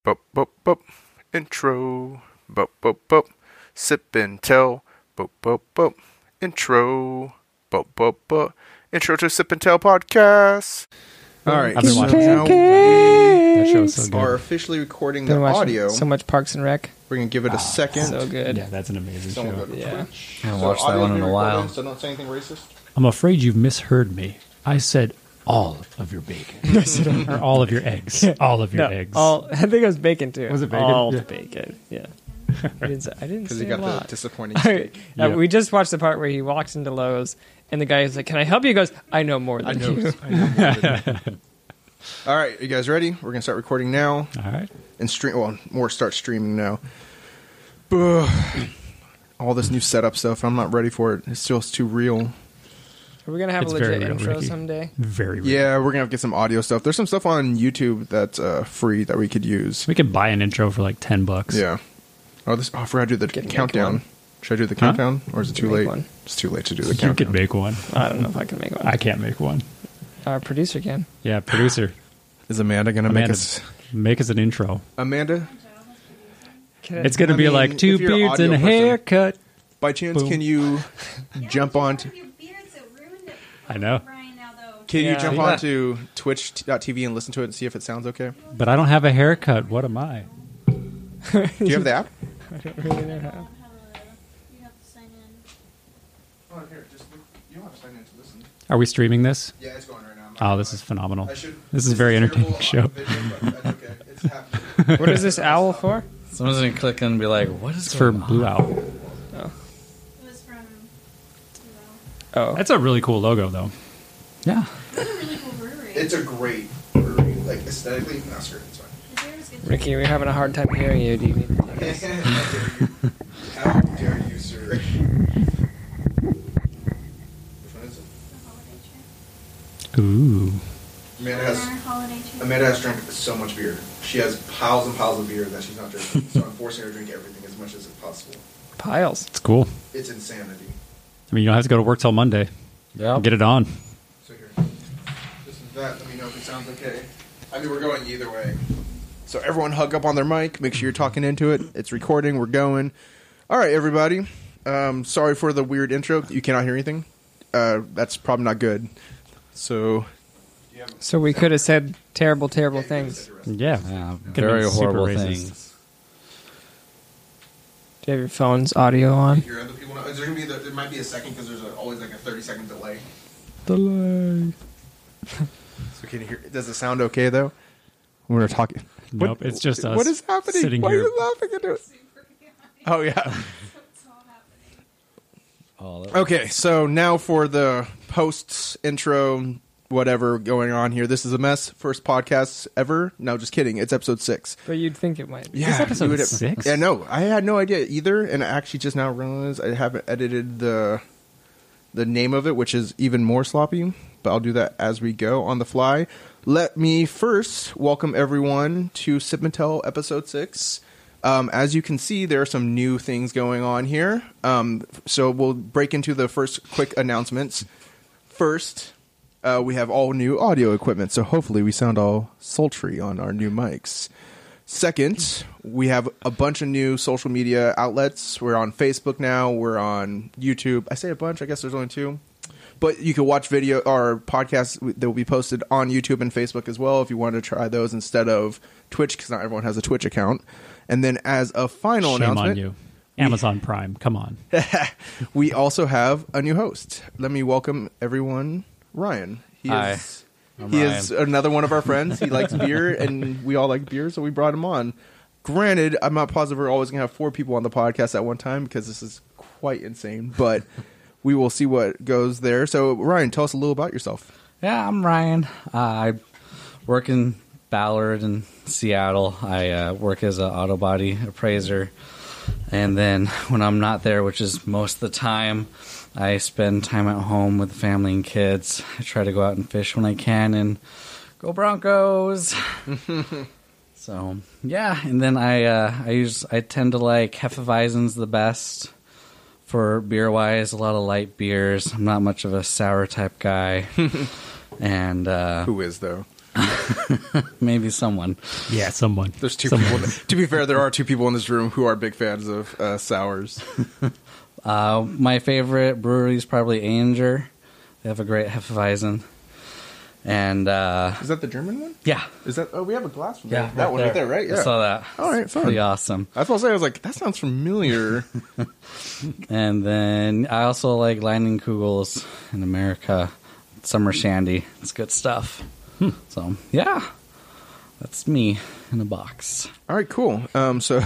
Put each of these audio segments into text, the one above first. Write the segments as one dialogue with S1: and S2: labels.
S1: Bup, bup, bup. Intro. Bup, bup, bup. Sip and tell. Bup, bup, bup. Intro. Bup, bup, bup. Intro to Sip and Tell podcast.
S2: All right.
S3: I've been watching
S2: now
S3: that show is so good.
S2: are officially recording
S4: Been
S2: the
S4: watching
S2: audio.
S4: so much Parks and Rec.
S2: We're going to give it a second.
S4: So good.
S3: Yeah, that's an amazing
S2: Someone
S3: show.
S2: go to
S4: Yeah.
S2: Twitch.
S5: I haven't watched that one in a while.
S2: So don't say anything racist.
S3: I'm afraid you've misheard me. I said all of your bacon. Or all of your eggs. All of your eggs.
S4: I think it was bacon too.
S3: Was it bacon?
S4: All
S3: Yeah.
S4: the bacon. Yeah. I didn't
S2: Because
S4: say
S2: you got
S4: a
S2: the
S4: lot.
S2: disappointing steak.
S3: Yeah.
S4: We just watched the part where he walks into Lowe's and the guy is like, "Can I help you?" He goes, "I know more than you."
S2: I know more than you. All right, you guys ready? We're going to start recording now.
S3: All right.
S2: And stream. Well, more start streaming now. Ugh. All this new setup stuff, I'm not ready for it. It's just too real.
S4: Are we gonna have
S3: It's
S4: a
S3: very
S4: legit
S3: real,
S4: intro
S3: Ricky.
S4: someday?
S3: Very real.
S2: Yeah, we're going to have to get some audio stuff. There's some stuff on YouTube that's free that we could use.
S3: We could buy an intro for like $10.
S2: Yeah. Oh, I forgot to do the
S4: Can make
S2: countdown.
S4: one.
S2: Should I do the
S3: Huh?
S2: countdown, or is it too
S4: Make
S2: late?
S4: one.
S2: It's too late to do the
S3: You
S2: countdown.
S3: could make one.
S4: I don't know if I can make one.
S3: I can't make one.
S4: Our producer can.
S3: Yeah, producer.
S2: Is Amanda going to make
S3: Amanda,
S2: us?
S3: make us an intro.
S2: Amanda,
S3: It's going to
S2: I
S3: be
S2: mean,
S3: like two
S2: if you're an
S3: beards and a
S2: audio person-
S3: haircut.
S2: by chance,
S3: Boom.
S2: can you jump on?
S3: I know.
S2: Can you
S4: Yeah.
S2: jump
S5: Yeah.
S2: on to Twitch.tv and listen to it and see if it sounds okay?
S3: But I don't have a haircut. What am I?
S2: Do you have the app?
S4: I don't really know how.
S6: You have to sign in.
S2: Oh, here, just you don't have to sign in to listen.
S3: Are we streaming this?
S2: Yeah, it's going right now.
S3: Oh, this is phenomenal.
S2: I should.
S3: This is a very entertaining show.
S2: Video, but that's okay. It's happening.
S4: What is this owl for?
S5: Someone's gonna click and be like, "What is
S3: It's for
S5: going on?"
S3: Blue Owl.
S6: It was from.
S4: Oh,
S3: That's a really cool logo, though.
S5: Yeah,
S6: It's a really cool brewery.
S2: It's a great brewery, like aesthetically. No, screw it, it's fine.
S6: The beer is good.
S4: Ricky, we're having a hard time hearing you. Do you need to take us?
S2: How dare you, sir? Which one is it?
S6: The holiday cheer.
S3: Ooh.
S2: Amanda
S6: Our
S2: has.
S6: holiday cheer.
S2: Amanda has drank so much beer. She has piles and piles of beer that she's not drinking. So I'm forcing her to drink everything as much as possible.
S4: Piles.
S3: It's cool.
S2: It's insanity.
S3: I mean, you don't have to go to work till Monday.
S5: yeah.
S3: Get it on.
S2: So here, this is that. Let me know if it sounds okay. I mean, we're going either way. So everyone hug up on their mic. Make sure you're talking into it. It's recording. We're going. All right, everybody. Sorry for the weird intro. You cannot hear anything. That's probably not good. So.
S4: So we could have said terrible, terrible things.
S3: Yeah.
S5: Yeah,
S3: Could've
S5: very
S3: been super
S5: horrible
S3: racist.
S5: things.
S4: Do you have your phone's audio on?
S2: Hear other people know. Is there gonna be? There might be a second because there's always like a 30-second delay.
S3: Delay.
S2: So can you hear? Does it sound okay though? When we're talking.
S3: Nope, it's just us.
S2: What is happening?
S3: Sitting
S2: Why
S3: here.
S2: are you laughing into it? Oh yeah.
S6: What's all happening?
S5: Oh, that-
S2: Okay, so now for the posts, intro, whatever going on here. This is a mess. First podcast ever. No, just kidding. It's episode 6.
S4: But you'd think it might.
S2: Yeah,
S3: episode
S2: you would have-
S3: 6?
S2: Yeah, no, I had no idea either, and I actually just now realized I haven't edited the name of it, which is even more sloppy. But I'll do that as we go on the fly. Let me first welcome everyone to Sip and Tell episode 6. As you can see, there are some new things going on here. So we'll break into the first quick announcements. First, we have all new audio equipment, so hopefully we sound all sultry on our new mics. Second, we have a bunch of new social media outlets. We're on Facebook now. We're on YouTube. I say a bunch. I guess there's only 2. But you can watch video or podcasts that will be posted on YouTube and Facebook as well if you want to try those instead of Twitch, because not everyone has a Twitch account. And then as a final
S3: Shame
S2: announcement,
S3: on you. Amazon Prime. Come on.
S2: we also have a new host. Let me welcome everyone, Ryan.
S5: Hi,
S2: He is another one of our friends. He likes beer, and we all like beer, so we brought him on. Granted, I'm not positive we're always going to have 4 people on the podcast at one time because this is quite insane, but we will see what goes there. So, Ryan, tell us a little about yourself.
S5: Yeah, I'm Ryan. I work in Ballard and Seattle. I work as an auto body appraiser. And then when I'm not there, which is most of the time, I spend time at home with the family and kids. I try to go out and fish when I can and go Broncos. So, yeah. And then I tend to like Hefeweizen's the best. For beer-wise, a lot of light beers. I'm not much of a sour type guy. And
S2: Who is, though?
S5: Maybe someone.
S3: Yeah, someone.
S2: There's two
S3: Someone.
S2: people. To be fair, there are two people in this room who are big fans of sours.
S5: My favorite brewery is probably Anger. They have a great Hefeweizen. And
S2: Is that the German one?
S5: yeah.
S2: Is that? Oh, we have a glass from
S5: Yeah,
S2: that one right there, right?
S5: I
S2: Yeah.
S5: saw that.
S2: All right,
S5: It's
S2: fun.
S5: pretty awesome.
S2: That's what I was saying. I was like, that sounds familiar.
S5: And then I also like Leinenkugels in America. Summer Shandy. It's good stuff. So, yeah. That's me in a box.
S2: All right, cool. So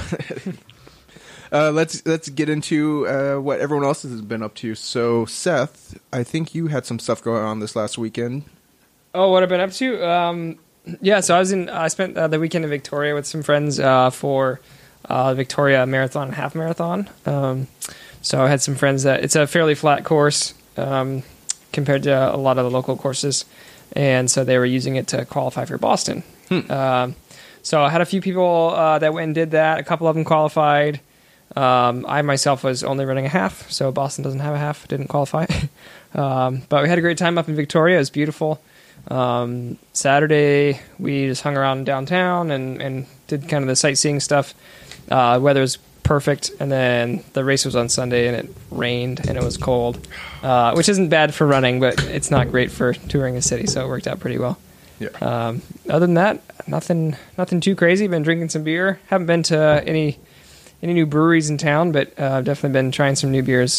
S2: let's get into what everyone else has been up to. So, Seth, I think you had some stuff going on this last weekend.
S4: Oh, what I've been up to? Yeah, so I spent the weekend in Victoria with some friends for Victoria Marathon and Half Marathon. So I had some friends that it's a fairly flat course compared to a lot of the local courses, and so they were using it to qualify for Boston. So I had a few people that went and did that. A couple of them qualified. I myself was only running a half, so Boston doesn't have a half. Didn't qualify. But we had a great time up in Victoria. It was beautiful. Saturday, we just hung around downtown and did kind of the sightseeing stuff. Weather was perfect, and then the race was on Sunday, and it rained, and it was cold, which isn't bad for running, but it's not great for touring a city, so it worked out pretty well.
S2: Yeah.
S4: Other than that, nothing too crazy. Been drinking some beer. Haven't been to any new breweries in town, but definitely been trying some new beers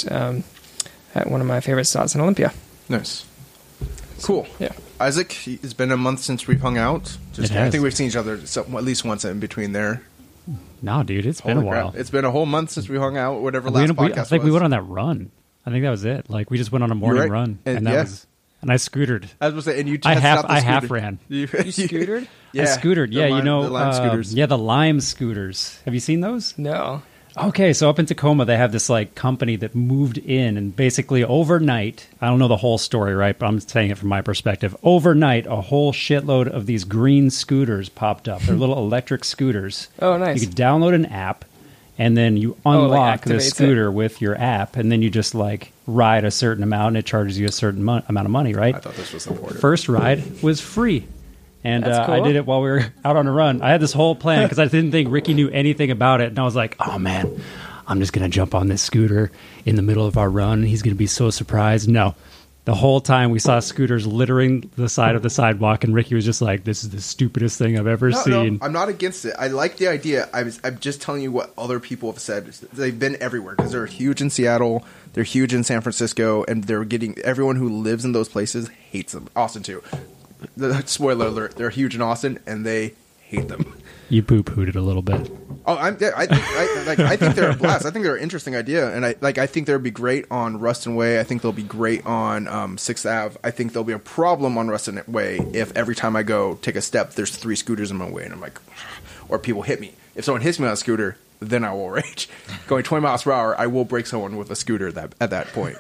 S4: at one of my favorite spots in Olympia.
S2: Nice. Cool.
S4: Yeah.
S2: Isaac, it's been a month since we've hung out.
S3: It
S2: I
S3: has.
S2: think we've seen each other at least once in between there.
S3: No, dude, it's been a
S2: Holy crap.
S3: while.
S2: It's been a whole month since we hung out, whatever
S3: We-
S2: last
S3: we-
S2: podcast
S3: I think
S2: was.
S3: we went on that run. I think that was it. Like we just went on a morning
S2: right.
S3: run,
S2: And-
S3: and that
S2: yeah.
S3: was. And I scootered.
S2: I was going to say, and you
S3: I
S2: tested
S3: half-
S2: out the
S3: I half
S2: scooter.
S3: ran.
S2: You
S4: Scootered?
S2: Yeah.
S3: I scootered.
S2: The
S3: Yeah,
S2: lime-
S3: you know,
S2: the lime scooters.
S3: yeah, the Lime scooters. Have you seen those?
S4: No.
S3: Okay, so up in Tacoma, they have this like company that moved in, and basically overnight, I don't know the whole story, right? But I'm saying it from my perspective. Overnight, a whole shitload of these green scooters popped up. They're little electric scooters.
S4: Oh, nice.
S3: You could download an app, and then you
S4: like
S3: unlock the
S4: activates it.
S3: scooter with your app, and then you just like ride a certain amount, and it charges you a certain amount of money, right?
S2: I thought this was important.
S3: First ride was free. And
S4: That's
S3: I
S4: cool.
S3: did it while we were out on a run. I had this whole plan because I didn't think Ricky knew anything about it. And I was like, oh, man, I'm just going to jump on this scooter in the middle of our run. He's going to be so surprised. No. The whole time we saw scooters littering the side of the sidewalk, and Ricky was just like, this is the stupidest thing I've ever seen.
S2: No, I'm not against it. I like the idea. I'm just telling you what other people have said. They've been everywhere because they're huge in Seattle, they're huge in San Francisco, and they're getting everyone who lives in those places hates them. Austin too. The spoiler alert: they're huge in Austin, and they hate them.
S3: You poo-pooed it a little bit.
S2: Oh, I think they're a blast. I think they're an interesting idea, and I think they'll be great on Ruston Way. I think they'll be great on 6th Ave. I think there'll be a problem on Ruston Way if every time I go take a step, there's 3 scooters in my way, and I'm like, or people hit me. If someone hits me on a scooter, then I will rage. Going 20 miles per hour, I will break someone with a scooter at that point.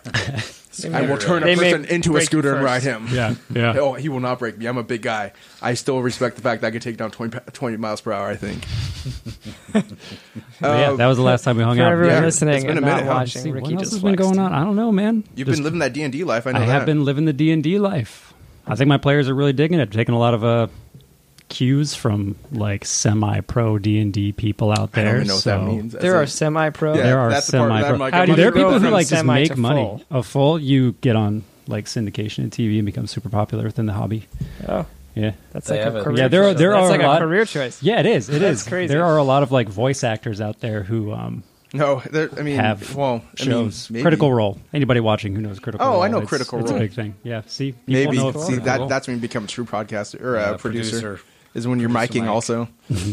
S2: I will turn a
S4: They may
S2: person into a
S4: break you
S2: scooter and
S4: first.
S2: ride him.
S3: Yeah, yeah.
S2: Oh, he will not break me. I'm a big guy. I still respect the fact that I can take down 20 miles per hour, I think.
S3: But yeah, that was the last time we hung
S4: For
S3: out.
S4: everyone
S2: yeah,
S4: listening
S2: it's been
S4: and
S2: a
S4: not
S2: minute, huh?
S4: watching,
S3: See,
S4: Ricky
S3: what else
S4: just
S3: has been
S4: flexed.
S3: going on? I don't know, man.
S2: You've
S3: Just-
S2: been living that D&D life. I know
S3: I
S2: that.
S3: have been living the D&D life. I think my players are really digging it. Taking a lot of cues from like semi-pro D&D people out
S2: I
S3: there.
S2: don't even know what that
S3: so-
S2: means.
S4: There are semi-pro.
S2: Yeah.
S3: There are
S2: that's the part that I'm
S3: semi-pro.
S2: like,
S4: How do you
S3: There are
S4: go
S3: people who
S4: from
S3: like just
S4: semi
S3: make
S4: to
S3: money.
S4: full?
S3: A full, you get on like syndication and TV and become super popular within the hobby.
S4: Oh,
S3: Yeah,
S4: that's
S5: They
S4: like
S5: have
S4: a
S5: it.
S4: career
S3: Yeah, there
S4: choice.
S3: are
S4: That's like
S3: a lot-
S4: a career choice.
S3: yeah, it is. It
S4: That's
S3: is.
S4: crazy.
S3: There are a lot of like voice actors out there who
S2: No, I mean,
S3: have
S2: well,
S3: shows.
S2: I mean, maybe.
S3: Critical Role. Anybody watching who knows Critical Role?
S2: Oh, I know
S3: it's-
S2: Critical
S3: it's
S2: Role.
S3: a big thing. Yeah, see, people
S2: Maybe.
S3: know
S2: See,
S3: Critical Role.
S2: that's when you become a true podcaster or
S5: Yeah,
S2: producer. Is when you're
S5: Producer
S2: miking
S5: Mike.
S2: also.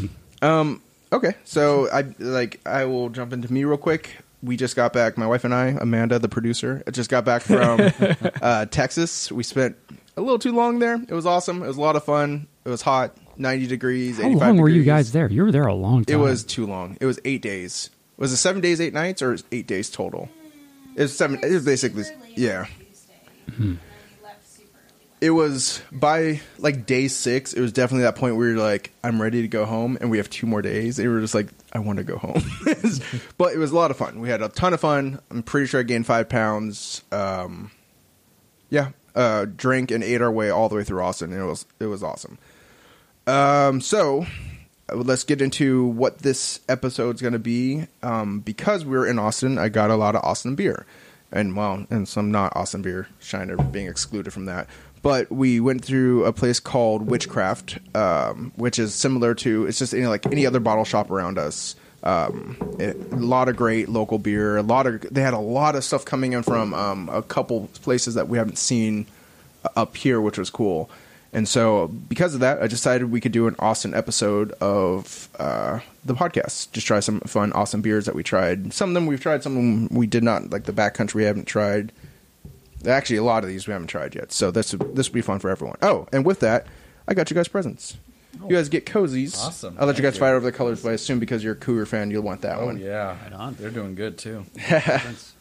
S2: Okay, so I will jump into me real quick. We just got back. My wife and I, Amanda, the producer, just got back from Texas. We spent a little too long there. It was awesome. It was a lot of fun. It was hot, 90 degrees.
S3: How
S2: 85
S3: long were you
S2: degrees.
S3: guys there? You were there a long
S2: It
S3: time.
S2: was too long. It was 8 days. Was it 7 days, 8 nights, or 8 days total? It was 7. It was basically, yeah. It was by like day 6. It was definitely that point where you're like, I'm ready to go home, and we have 2 more days. And we were just like, I want to go home. But it was a lot of fun. We had a ton of fun. I'm pretty sure I gained 5 pounds. Yeah, drank and ate our way all the way through Austin, and it was awesome. So let's get into what this episode's going to be. Because we're in Austin, I got a lot of Austin beer, and some not Austin beer, Shiner being excluded from that. But we went through a place called Witchcraft, which is similar to, it's just like any other bottle shop around us. A lot of great local beer. They had a lot of stuff coming in from a couple places that we haven't seen up here, which was cool. And so because of that, I decided we could do an Austin episode of the podcast. Just try some fun Austin beers that we tried. Some of them we've tried, some of them we did not. Like the Backcountry we haven't tried. Actually, a lot of these we haven't tried yet. So this will be fun for everyone. Oh, and with that, I got you guys presents. You guys get cozies.
S5: Awesome.
S2: I'll let you guys fight over the colors, but I assume because you're a Cougar fan, you'll want that
S5: Oh,
S2: one.
S5: yeah.
S3: Right on.
S5: They're doing good, too.
S4: It's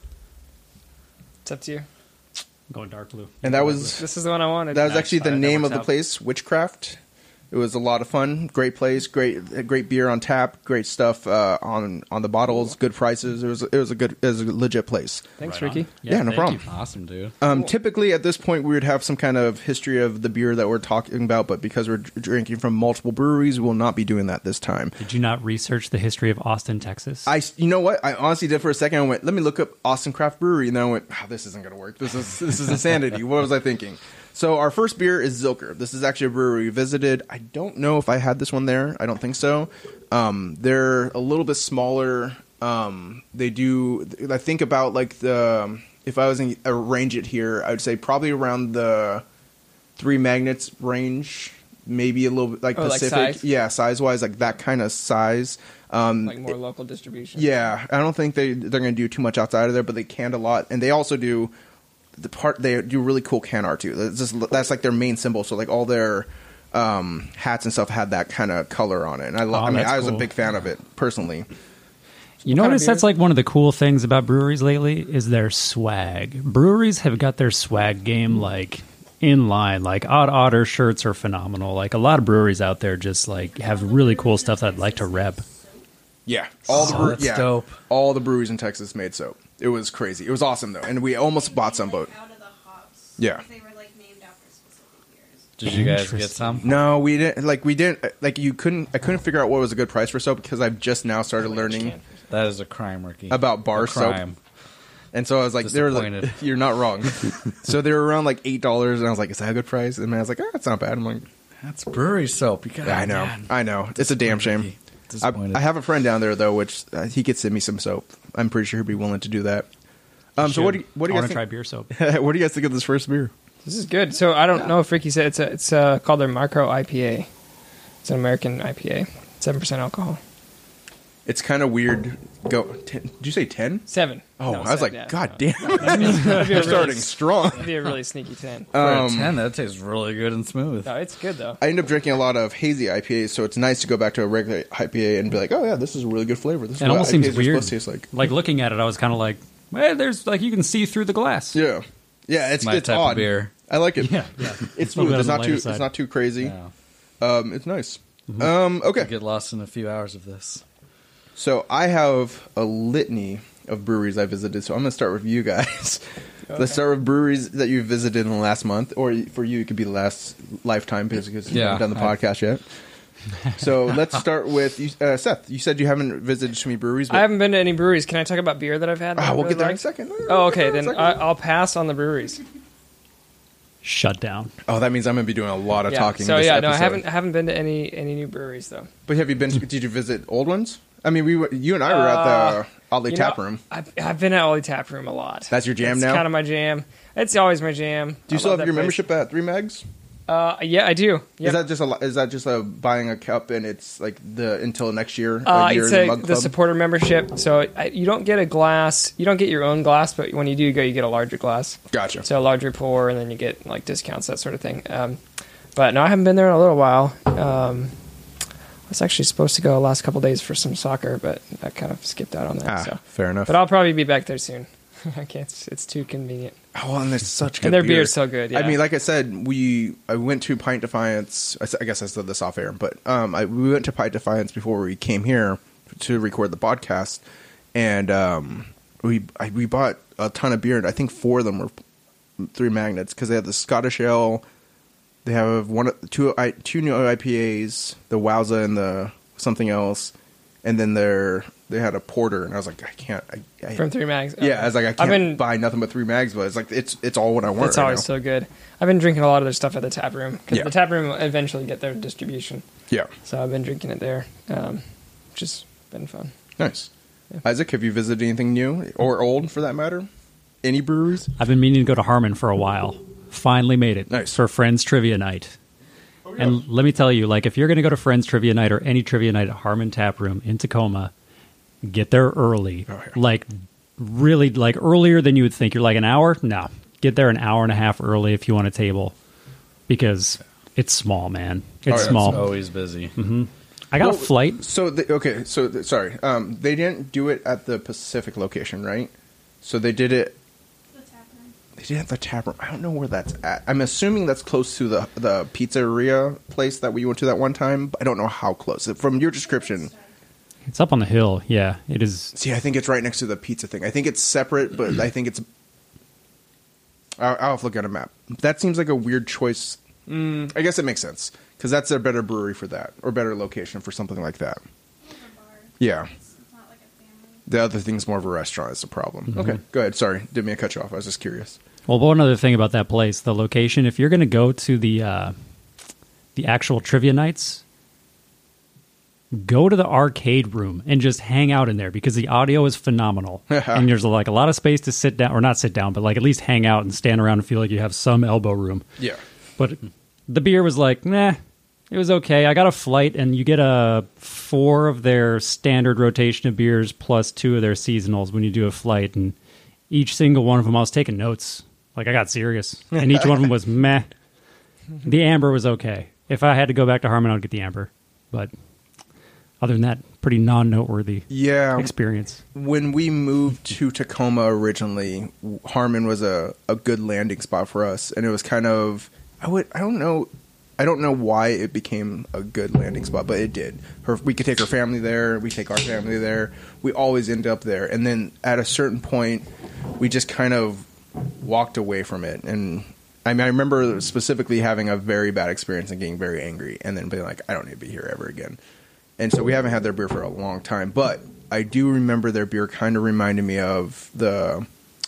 S4: up to you.
S3: I'm going dark blue.
S2: And that was
S4: This is the one I wanted.
S2: That was
S3: Nice.
S2: actually the
S3: Alright, that
S2: name
S3: works
S2: of the
S3: out.
S2: place, Witchcraft. It was a lot of fun. Great place, great beer on tap, great stuff on the bottles, good prices. It was a legit place.
S4: Thanks,
S3: Right on.
S4: Ricky.
S2: Yeah, no
S3: thank
S2: problem.
S3: you.
S5: Awesome, dude.
S2: Typically at this point we would have some kind of history of the beer that we're talking about, but because we're drinking from multiple breweries, we will not be doing that this time.
S3: Did you not research the history of Austin, Texas?
S2: You know what? I honestly did for a second. I went, let me look up Austin Craft Brewery, and then I went, oh, this isn't going to work. This is insanity. What was I thinking? So our first beer is Zilker. This is actually a brewery we visited. I don't know if I had this one there. I don't think so. They're a little bit smaller. They do. I think about like if I was to arrange it here, I would say probably around the Three Magnets range. Maybe a little bit like Pacific.
S4: Like size?
S2: Yeah, size wise, like that kind of size.
S4: Like more local distribution.
S2: Yeah, I don't think they're going to do too much outside of there, but they canned a lot, and they also do they do really cool can art too. That's like their main symbol. So like all their hats and stuff had that kind of color on it, and I
S3: that's
S2: was a
S3: cool.
S2: big fan of it personally.
S3: You notice that's like one of the cool things about breweries lately is their swag. Breweries have got their swag game like in line. Like Odd Otter shirts are phenomenal. Like a lot of breweries out there just like have really cool stuff that I'd like to rep.
S2: Yeah,
S5: that's dope.
S2: All the breweries in Texas made soap. It was crazy. It was awesome though, and we almost bought some, but
S6: Out of the hops.
S2: Yeah.
S6: They were like named after specific beers.
S5: Did you guys get some?
S2: no, we didn't. I couldn't figure out what was a good price for soap because I've just now started learning
S5: That is a crime, Ricky.
S2: about bar
S5: A
S2: soap.
S5: crime.
S2: And so I was like, they were like,
S5: Disappointed.
S2: you're not wrong. So they were around like $8, and I was like, is that a good price? And I was like, it's not bad. I'm like,
S5: That's brewery soap. You
S2: I know,
S5: man.
S2: I know. It's a damn shame.
S5: Ricky. Disappointed.
S2: I have a friend down there though, which he could send me some soap. I'm pretty sure he'd be willing to do that. So what do you
S3: I
S2: guys
S3: want to
S2: think?
S3: try beer soap.
S2: What do you guys think of this first beer?
S4: This is good. So I don't know if Ricky said it's called their Macro IPA. It's an American IPA, 7% alcohol.
S2: It's kind of weird. Did you say 10?
S4: 7.
S2: Oh,
S4: No,
S2: I was
S4: 7,
S2: like,
S4: yeah,
S2: God
S4: no.
S2: damn!
S4: That'd be a
S2: You're starting
S4: really,
S2: strong.
S4: that'd be a really sneaky 10.
S5: For a 10, that tastes really good and smooth.
S4: No, it's good though.
S2: I end up drinking a lot of hazy IPAs, so it's nice to go back to a regular IPA and be like, oh yeah, this is a really good flavor. This is
S3: It
S2: what
S3: almost
S2: IPAs
S3: seems
S2: are
S3: weird.
S2: supposed to taste like.
S3: Like looking at it, I was kind of like, well, there's like you can see through the glass.
S2: Yeah, yeah, it's
S5: My type
S2: odd.
S5: of beer.
S2: I like it.
S3: yeah.
S2: It's
S3: A little
S2: smooth.
S3: bit
S2: It's
S3: on
S2: not
S3: the
S2: too.
S3: lighter
S2: It's
S3: side.
S2: not too crazy.
S5: Yeah.
S2: It's nice.
S5: You
S2: Okay,
S5: get lost in a few hours of this.
S2: so I have a litany of breweries I visited. So I'm going to start with you guys. Let's start with breweries that you visited in the last month, or for you, it could be the last lifetime because you
S5: Yeah,
S2: haven't done the podcast yet. So let's start with you, Seth. You said you haven't visited too many breweries. But,
S4: I haven't been to any breweries. Can I talk about beer that I've had? that I
S2: we'll
S4: really
S2: get there in a
S4: liked?
S2: second.
S4: Oh, okay. Then
S2: Second.
S4: I'll pass on the breweries.
S3: Shut down.
S2: Oh, that means I'm going to be doing a lot of talking.
S4: So
S2: this
S4: yeah, no,
S2: episode.
S4: I haven't been to any new breweries though.
S2: But have you been? Did you visit old ones? I mean, you and I were at the Oddly
S4: You know,
S2: Tap Room.
S4: I've been at Ollie Tap Room a lot.
S2: That's your jam
S4: It's
S2: now?
S4: kind of my jam. It's always my jam.
S2: Do you
S4: I
S2: still
S4: love
S2: have
S4: that
S2: your
S4: place.
S2: membership at Three Mags?
S4: Yeah, I do. Yep.
S2: Is that just a buying a cup and it's like the until next year? A year
S4: It's
S2: in the mug
S4: the
S2: club?
S4: supporter membership. So you don't get a glass. You don't get your own glass, but when you do go, you get a larger glass.
S2: Gotcha.
S4: So a larger pour, and then you get like discounts, that sort of thing. But no, I haven't been there in a little while. I was actually supposed to go the last couple days for some soccer, but I kind of skipped out on that. So.
S2: fair enough.
S4: But I'll probably be back there soon. I can't. It's too convenient.
S2: Oh, and there's such good
S4: And their
S2: beer.
S4: beer's so good. Yeah.
S2: I mean, like I said, I went to Pint Defiance. I guess I said this off air, but we went to Pint Defiance before we came here to record the podcast, and we bought a ton of beer, and I think 4 of them were Three Magnets because they have the Scottish Ale. They have two new IPAs, the Wowza and the something else, and then they had a porter, and I was like, I can't.
S4: From Three Mags.
S2: Yeah, I was like, I can't buy nothing but Three Mags, but it's like it's all what I want.
S4: It's
S2: right
S4: always
S2: now.
S4: so good. I've been drinking a lot of their stuff at the tap room because
S2: Yeah.
S4: the tap room will eventually get their distribution.
S2: Yeah,
S4: So I've been drinking it there, which has been fun.
S2: nice. Isaac, have you visited anything new or old for that matter? Any breweries?
S3: I've been meaning to go to Harmon for a while. Finally made it.
S2: Nice.
S3: For Friends Trivia Night. And let me tell you, like, if you're going to go to Friends Trivia Night or any trivia night at Harmon Tap Room in Tacoma, get there early.
S2: Oh, yeah.
S3: Like, really, like, earlier than you would think. You're like, an hour? No. Get there an hour and a half early if you want a table. Because it's small, man. It's
S2: yeah,
S3: small.
S5: It's always busy.
S3: I got a flight.
S2: So sorry. They didn't do it at the Pacific location, right? So they did it.
S6: The tap room.
S2: They did it at the tap room. I don't know where that's at. I'm assuming that's close to the pizzeria place that we went to that one time. But I don't know how close. From your description,
S3: It's up on the hill. Yeah, it is.
S2: see, I think it's right next to the pizza thing. I think it's separate, but I think it's. I'll have to look at a map. That seems like a weird choice. I guess it makes sense because that's a better brewery for that or better location for something like that.
S6: More of a bar.
S2: Yeah.
S6: It's not like a family.
S2: The other thing's more of a restaurant. Is the problem. Okay, go ahead. Sorry, didn't mean to cut you off. I was just curious.
S3: Well, one other thing about that place, the location, if you're going to go to the actual trivia nights, go to the arcade room and just hang out in there because the audio is phenomenal. And there's like a lot of space to sit down, or not sit down, but like at least hang out and stand around and feel like you have some elbow room.
S2: Yeah.
S3: But the beer was like, nah, it was okay. I got a flight, and you get 4 of their standard rotation of beers plus 2 of their seasonals when you do a flight. And each single one of them, I was taking notes. Like, I got serious. And each one of them was meh. The amber was okay. If I had to go back to Harmon, I'd get the amber. But other than that, pretty non-noteworthy
S2: Yeah.
S3: experience.
S2: When we moved to Tacoma originally, Harmon was a good landing spot for us, and it was kind of I don't know why it became a good landing spot, but it did. We could take her family there, we take our family there. We always end up there, and then at a certain point, we just kind of walked away from it. And I mean, I remember specifically having a very bad experience and getting very angry, and then being like, I don't need to be here ever again. And so we haven't had their beer for a long time, but I do remember their beer kind of reminded me of the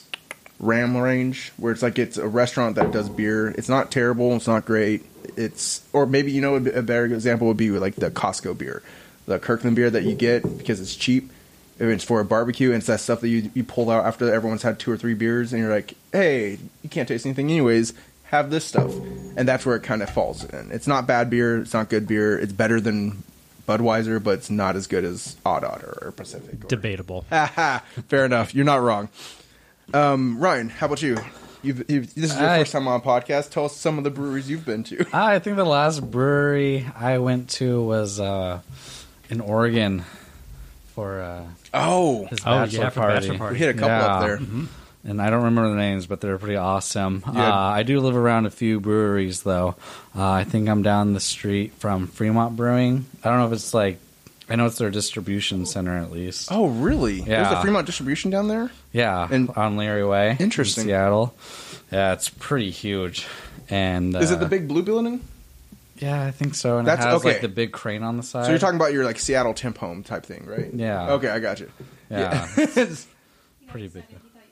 S2: Ram Range, where it's like it's a restaurant that does beer. It's not terrible, it's not great. Or maybe, a better example would be like the Costco beer, the Kirkland beer that you get because it's cheap. It's for a barbecue, and it's that stuff that you pull out after everyone's had 2 or 3 beers, and you're like, hey, you can't taste anything anyways. Have this stuff, and that's where it kind of falls in. It's not bad beer, it's not good beer. It's better than Budweiser, but it's not as good as Odd or Pacific.
S3: Debatable.
S2: Fair enough. You're not wrong. Ryan, how about you? This is your first time on a podcast. Tell us some of the breweries you've been to.
S5: I think the last brewery I went to was in Oregon for his bachelor
S3: for
S5: party.
S3: bachelor party.
S2: We hit a couple up there.
S5: And I don't remember the names, but they're pretty awesome.
S2: Yeah.
S5: I do live around a few breweries, though. I think I'm down the street from Fremont Brewing. I don't know if it's like... I know it's their distribution center, at least.
S2: Oh, really?
S5: Yeah.
S2: There's a Fremont distribution down there?
S5: Yeah,
S2: And-
S5: on Leary Way.
S2: Interesting.
S5: In Seattle. Yeah, it's pretty huge. And
S2: Is it the big blue building?
S5: Yeah, I think so. And
S2: That's
S5: it has
S2: okay.
S5: like the big crane on the side.
S2: So you're talking about your like Seattle Temp Home type thing, right?
S5: Yeah.
S2: Okay, I got you.
S5: Yeah.
S6: Pretty
S5: big.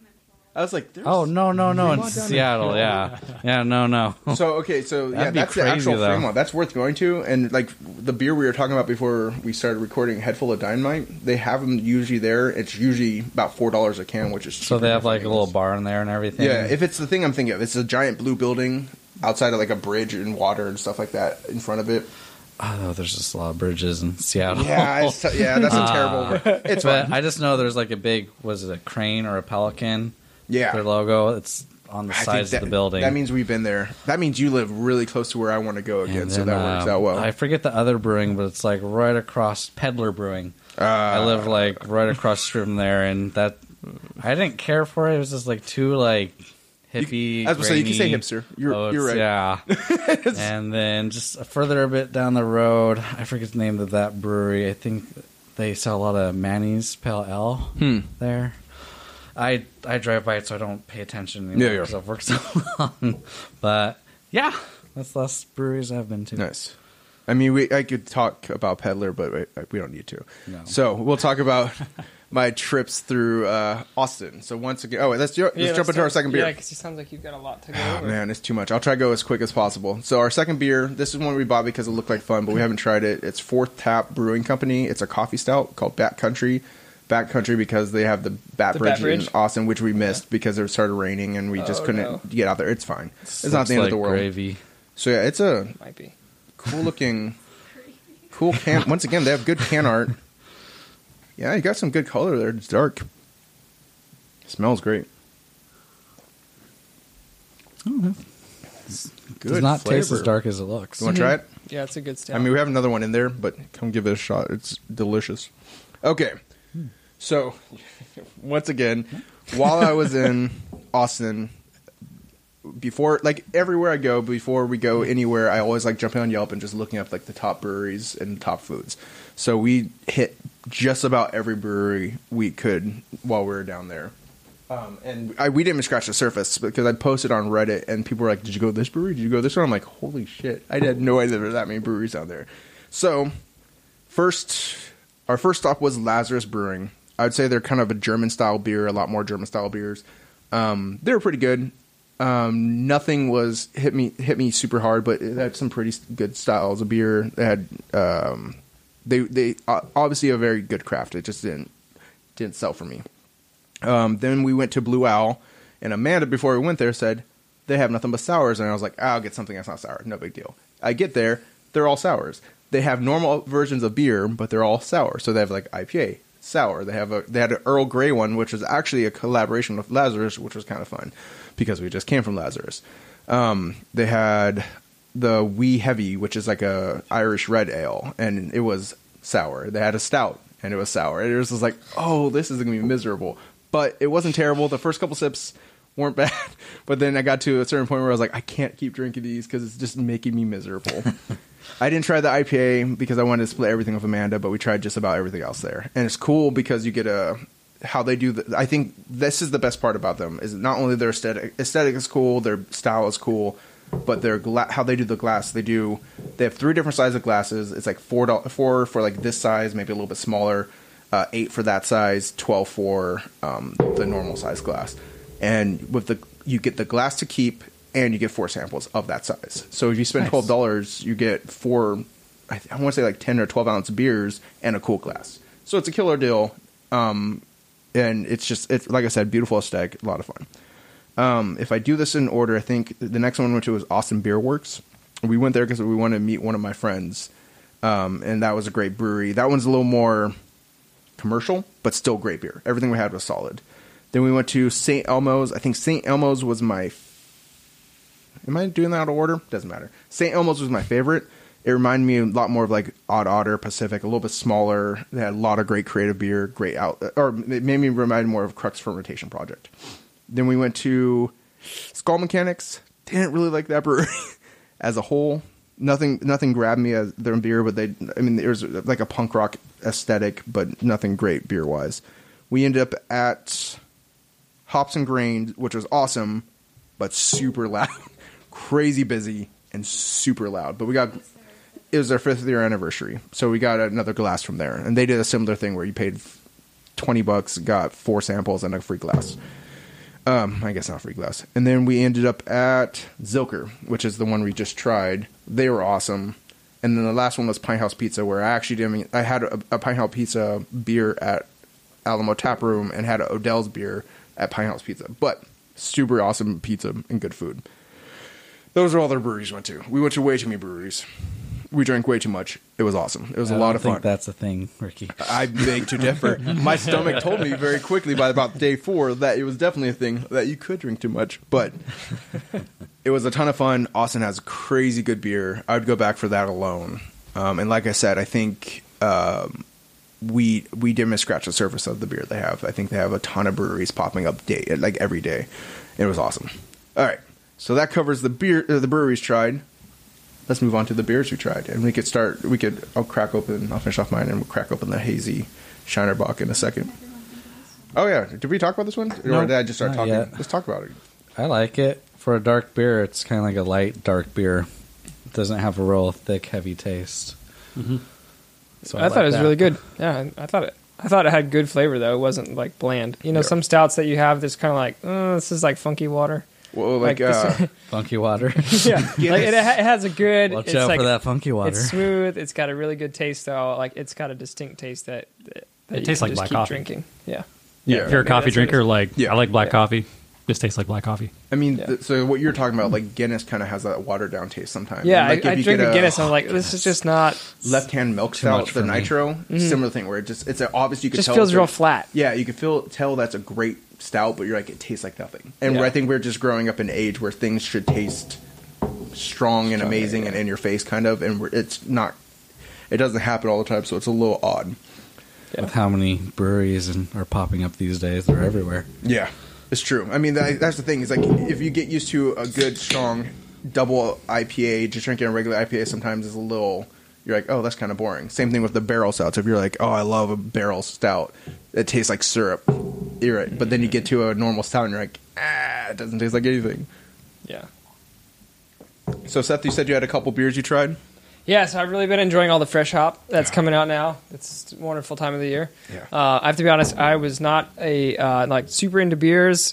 S2: I was like, there's...
S5: Oh, no, in
S2: Fremont down there?
S5: Seattle, yeah. Yeah, no.
S2: So okay, so yeah,
S5: That'd be
S2: that's the
S5: crazy,
S2: actual
S5: though.
S2: Fremont. That's worth going to. And like the beer we were talking about before we started recording, Head Full of Dynamite, they have them usually there. It's usually about $4 a can, which is cheaper
S5: So they have
S2: than
S5: like a little bar in there and everything.
S2: Yeah, if it's the thing I'm thinking of, it's a giant blue building outside of like a bridge and water and stuff like that in front of it.
S5: Oh, there's just a lot of bridges in Seattle.
S2: Yeah, that's a terrible. It's
S5: But
S2: fine.
S5: I just know there's like a big, was it a crane or a pelican?
S2: Yeah.
S5: Their logo. It's on the
S2: I think
S5: sides of the building.
S2: That means we've been there. That means you live really close to where I want to go again,
S5: And
S2: so
S5: then,
S2: that works out well.
S5: I forget the other brewing, but it's like right across Peddler Brewing. I live like right across the street from there, and that I didn't care for it. It was just like too like hippie.
S2: I was gonna say, you can say
S5: grainy
S2: hipster. You're
S5: oats,
S2: right.
S5: Yeah. And then just further a bit down the road, I forget the name of that brewery. I think they sell a lot of Manny's Pale Ale there. I drive by it, so I don't pay attention anymore
S2: Yeah, yeah.
S5: because I've worked so long. But yeah, that's the last breweries I've been to.
S2: Nice. I mean, I could talk about Peddler, but we don't need to.
S5: No.
S2: So we'll talk about my trips through Austin. So once again, let's jump into our second beer.
S4: Yeah, because it sounds like you've got a lot to go
S2: Oh,
S4: over.
S2: man, it's too much. I'll try to go as quick as possible. So our second beer, this is one we bought because it looked like fun, but we haven't tried it. It's Fourth Tap Brewing Company. It's a coffee stout called Bat Country. Bat Country because they have the Bat
S4: The
S2: Bridge
S4: Bat Bridge?
S2: in Austin, which we missed because it started raining and we just
S4: Oh,
S2: couldn't
S4: no.
S2: get out there. It's fine. It's not
S5: Looks
S2: the end of
S5: like
S2: the world.
S5: Gravy.
S2: So yeah, it's a
S4: Might be.
S2: cool looking, cool can. Once again, they have good can art. Yeah, you got some good color there. It's dark. Smells great.
S5: Good
S2: Good
S5: Does not taste
S2: flavor.
S5: as dark as it looks.
S2: You want to try it?
S4: Yeah, it's a good stout.
S2: I mean, we have another one in there, but come give it a shot. It's delicious. Okay. So, once again, while I was in Austin, before, like, everywhere I go, before we go anywhere, I always like jumping on Yelp and just looking up, like, the top breweries and top foods. So we hit just about every brewery we could while we were down there. And we didn't even scratch the surface because I posted on Reddit and people were like, "Did you go to this brewery? Did you go to this one?" I'm like, "Holy shit! I had no idea there were that many breweries out there." So, our first stop was Lazarus Brewing. I would say they're kind of a German style beer, a lot more German style beers. They were pretty good. Nothing was hit me super hard, but it had some pretty good styles of beer. They had they obviously a very good craft. It just didn't sell for me. Then we went to Blue Owl, and Amanda, before we went there, said they have nothing but sours, and I was like, I'll get something that's not sour. No big deal. I get there, they're all sours. They have normal versions of beer, but they're all sour. So they have like IPA, sour. They had an Earl Grey one, which was actually a collaboration with Lazarus, which was kind of fun because we just came from Lazarus. They had the Wee Heavy, which is like a Irish red ale, and it was sour. They had a stout, and it was sour. And it was just like, oh, this is gonna be miserable. But it wasn't terrible. The first couple sips weren't bad. But then I got to a certain point where I was like, I can't keep drinking these because it's just making me miserable. I didn't try the IPA because I wanted to split everything with Amanda, but we tried just about everything else there. And it's cool because you get how they do I think this is the best part about them is not only their aesthetic is cool, their style is cool, but their how they do the glass. They have 3 different sizes of glasses. It's like $4 for like this size, maybe a little bit smaller. 8 for that size, 12 for the normal size glass, and you get the glass to keep, and you get 4 samples of that size. So if you spend $12, you get 4, I want to say like 10 or 12 ounce beers and a cool glass. So it's a killer deal, and it's like I said, beautiful aesthetic, a lot of fun. If I do this in order, I think the next one we went to was Austin Beer Works. We went there because we wanted to meet one of my friends, and that was a great brewery. That one's a little more commercial, but still great beer. Everything we had was solid. Then we went to St. Elmo's. I think St. Elmo's was my... Am I doing that out of order? Doesn't matter. St. Elmo's was my favorite. It reminded me a lot more of like Odd Otter Pacific, a little bit smaller. They had a lot of great creative beer, great or it made me remind more of Crux Fermentation Project. Then we went to Skull Mechanics. Didn't really like that brewery as a whole. Nothing grabbed me as their beer, but there was like a punk rock aesthetic, but nothing great beer wise. We ended up at Hops and Grain, which was awesome, but super loud, crazy busy, and super loud. But it was their 5th year anniversary, so we got another glass from there, and they did a similar thing where you paid $20, got 4 samples and a free glass. I guess not free glass. And then we ended up at Zilker, which is the one we just tried. They were awesome. And then the last one was Pine House Pizza, where I had a Pine House Pizza beer at Alamo Tap Room and had an Odell's beer at Pine House Pizza. But super awesome pizza and good food. Those are all their breweries we went to. We went to way too many breweries. We drank way too much. It was awesome. It was a lot of fun.
S5: I think that's a thing, Ricky.
S2: I beg to differ. My stomach told me very quickly by about day 4 that it was definitely a thing that you could drink too much. But it was a ton of fun. Austin has crazy good beer. I would go back for that alone. And like I said, I think we didn't even scratch the surface of the beer they have. I think they have a ton of breweries popping up every day. It was awesome. All right. So that covers the breweries tried. Let's move on to the beers we tried, and I'll finish off mine, and we'll crack open the hazy Shiner Bock in a second. Oh yeah, did we talk about this one, or
S5: Nope,
S2: did I just start
S5: not
S2: talking?
S5: yet.
S2: Let's talk about it.
S5: I like it. For a dark beer, it's kind of like a light dark beer. It doesn't have a real thick, heavy taste. So
S4: I thought it was
S5: that.
S4: really good. Yeah, I thought it had good flavor though. It wasn't like bland. You know, some stouts that you have that's kind of like, this is like funky water.
S2: Well,
S4: Like this-
S5: Funky water.
S4: yeah, like it has a good.
S5: Watch
S4: it's
S5: out
S4: like,
S5: for that funky water.
S4: It's smooth. It's got a really good taste though. Like it's got a distinct taste that you
S3: tastes
S4: can
S3: like
S4: just
S3: black
S4: keep
S3: coffee.
S4: drinking. Yeah.
S2: Yeah.
S3: If you're a
S4: Maybe
S3: coffee
S4: that's what it
S3: drinker,
S4: is.
S3: like
S2: Yeah.
S3: I like black
S4: Yeah.
S3: coffee. This tastes like black coffee.
S2: I mean,
S4: Yeah.
S2: so what you're talking about, like Guinness, kind of has that watered down taste sometimes.
S4: Yeah,
S2: like
S4: I
S2: if you
S4: drink
S2: get
S4: a Guinness and I'm like, this is just not.
S2: left hand milk
S5: Too
S2: stout,
S5: much
S2: the
S5: for me.
S2: nitro, similar thing where it's a, obvious you can
S4: Just
S2: tell
S4: feels
S2: it's
S4: real
S2: a-
S4: flat.
S2: Yeah, you can tell that's a great stout, but you're like it tastes like nothing. And
S4: Yeah.
S2: I think we're just growing up in an age where things should taste strong and amazing and in your face, kind of, and it's not. It doesn't happen all the time, so it's a little odd.
S5: With how many breweries are popping up these days, they're everywhere.
S2: Yeah, it's true. I mean, that's the thing. Is like if you get used to a good, strong double IPA, just drinking a regular IPA sometimes is a little. You're like, oh, that's kind of boring. Same thing with the barrel stouts. If you're like, oh, I love a barrel stout, it tastes like syrup. You're right. But then you get to a normal stout, and you're like, it doesn't taste like anything.
S4: Yeah.
S2: So, Seth, you said you had a couple beers you tried.
S4: Yeah, so I've really been enjoying all the fresh hop that's coming out now. It's a wonderful time of the year.
S2: Yeah.
S4: I have to be honest, I was not a like super into beers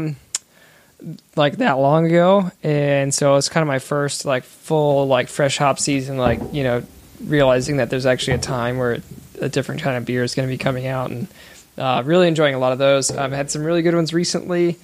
S4: like that long ago, and so it's kind of my first like full like fresh hop season. Like realizing that there's actually a time where a different kind of beer is going to be coming out, and really enjoying a lot of those. I've had some really good ones recently.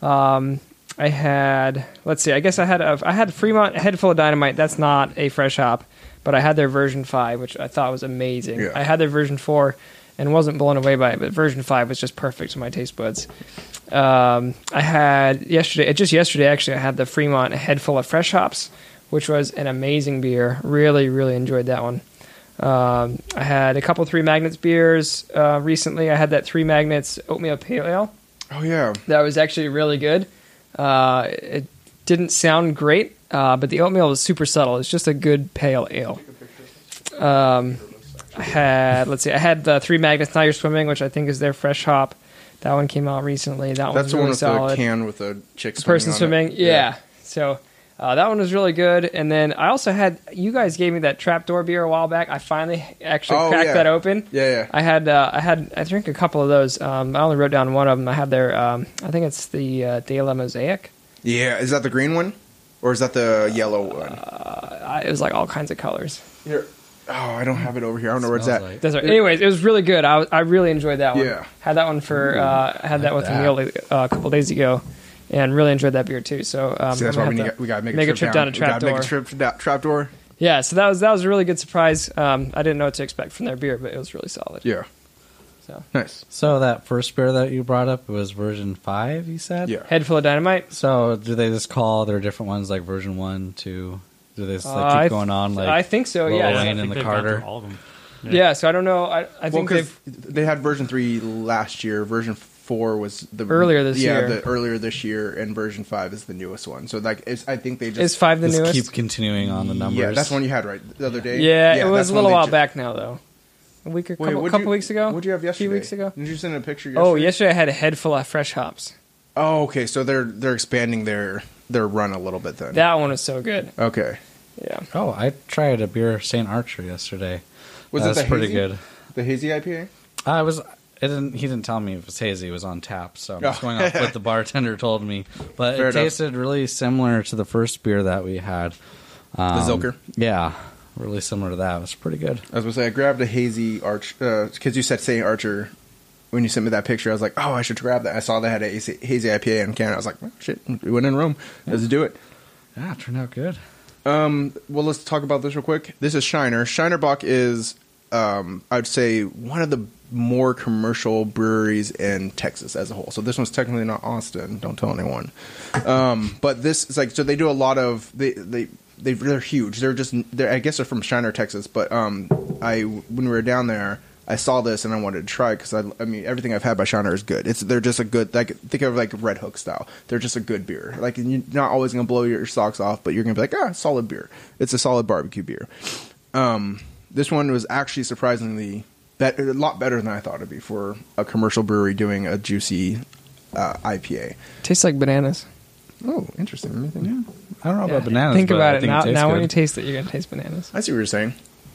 S4: I had, let's see, I guess I had Fremont Head Full of Dynamite. That's not a fresh hop, but I had their version 5, which I thought was amazing.
S2: Yeah.
S4: I had their version 4 and wasn't blown away by it, but version 5 was just perfect to my taste buds. I had just yesterday actually, I had the Fremont Head Full of Fresh Hops, which was an amazing beer. Really, really enjoyed that one. I had a couple Three Magnets beers recently. I had that Three Magnets Oatmeal Pale Ale.
S2: Oh yeah.
S4: That was actually really good. It didn't sound great, but the oatmeal was super subtle. It's just a good pale ale. I had the Three Magnets Now You're Swimming, which I think is their fresh hop. That one came out recently. That
S2: That's
S4: one's
S2: the one
S4: really
S2: with
S4: solid.
S2: the can with the chick
S4: The person
S2: swimming on
S4: swimming,
S2: it.
S4: yeah. So that one was really good. And then I also had, you guys gave me that Trapdoor beer a while back. I finally actually cracked that open.
S2: Yeah.
S4: I drank a couple of those. I only wrote down one of them. I had their, I think it's the De La Mosaic.
S2: Yeah. Is that the green one, or is that the yellow one?
S4: It was like all kinds of colors.
S2: Here. Oh, I don't have it over here. I don't know where it's
S5: Smells
S2: at.
S5: like-
S4: That's right. Anyways, it was really good. I really enjoyed that one.
S2: Yeah.
S4: Had that one for I had that with a meal a couple days ago, and really enjoyed that beer too. So
S2: See, that's
S4: I'm
S2: why
S4: gonna have
S2: we got to make
S4: make
S2: a trip
S4: down to
S2: We gotta make a
S4: Trapdoor.
S2: trip to Trapdoor.
S4: Yeah, so that was a really good surprise. I didn't know what to expect from their beer, but it was really solid.
S2: Yeah.
S4: So
S2: Nice.
S5: So that first beer that you brought up was version 5, you said?
S2: Yeah.
S4: Head Full of Dynamite.
S5: So do they just call their different ones like version 1, 2? Do they just
S4: I
S5: like, keep
S4: th-
S5: going on like
S4: I think so.
S5: Lil
S4: Yeah.
S5: Wayne
S3: I
S5: and
S3: think
S5: the
S3: they've gone
S5: Carter?
S3: through all of them.
S4: Yeah. So I don't know. I
S2: Well,
S4: think
S2: because
S4: they've.
S2: they had version 3 last year. Version 4 was the
S4: Earlier this year.
S2: Yeah, earlier this year, and version 5 is the newest one. So like, I think they just
S4: Is 5 the
S5: Just
S4: newest?
S5: keep continuing on the numbers.
S2: Yeah, that's one you had right the other day.
S4: Yeah, it was
S2: that's
S4: a
S2: one
S4: little
S2: they
S4: while
S2: ju-
S4: back now, though. A week or
S2: Wait,
S4: couple weeks ago.
S2: What'd you have
S4: A
S2: yesterday?
S4: few weeks ago.
S2: Did you send a picture? Yesterday?
S4: Oh, yesterday I had a Head Full of Fresh Hops.
S2: Oh, okay. So they're expanding their run a little bit then.
S4: That one was so good.
S2: Okay.
S4: Yeah.
S5: Oh, I tried a beer St. Archer yesterday.
S2: Was
S5: That's
S2: it the
S5: pretty
S2: hazy?
S5: good.
S2: The hazy IPA?
S5: He didn't tell me it was hazy. It was on tap, so I'm just
S2: Oh.
S5: going off what the bartender told me. But
S2: Fair
S5: it
S2: enough.
S5: tasted really similar to the first beer that we had.
S2: The Zilker?
S5: Yeah, really similar to that. It was pretty good.
S2: I was gonna say I grabbed a hazy arch because you said St. Archer when you sent me that picture. I was like, oh, I should grab that. I saw they had a hazy IPA in Canada. I was like, oh, shit, we went in Rome. Let's do it.
S5: Yeah, it turned out good.
S2: Well, let's talk about this real quick. This is Shiner. Shinerbach is, I'd say, one of the more commercial breweries in Texas as a whole. So this one's technically not Austin. Don't tell anyone. But this is like, so they do a lot of they're huge. I guess they're from Shiner, Texas. But when we were down there, I saw this and I wanted to try because I mean everything I've had by Shiner is good. They're just a good, like, think of like Red Hook style. They're just a good beer. Like, you're not always gonna blow your socks off, but you're gonna be like, solid beer. It's a solid barbecue beer. This one was actually surprisingly a lot better than I thought it'd be for a commercial brewery doing a juicy IPA.
S4: Tastes like bananas.
S2: Oh, interesting. Let me think.
S5: Yeah. I don't know
S4: Yeah.
S5: about bananas.
S4: Think
S5: but
S4: about
S5: I
S4: it
S5: think
S4: now.
S5: tastes
S4: Now when
S5: good.
S4: you taste it, you're gonna taste bananas.
S2: I see what you're saying.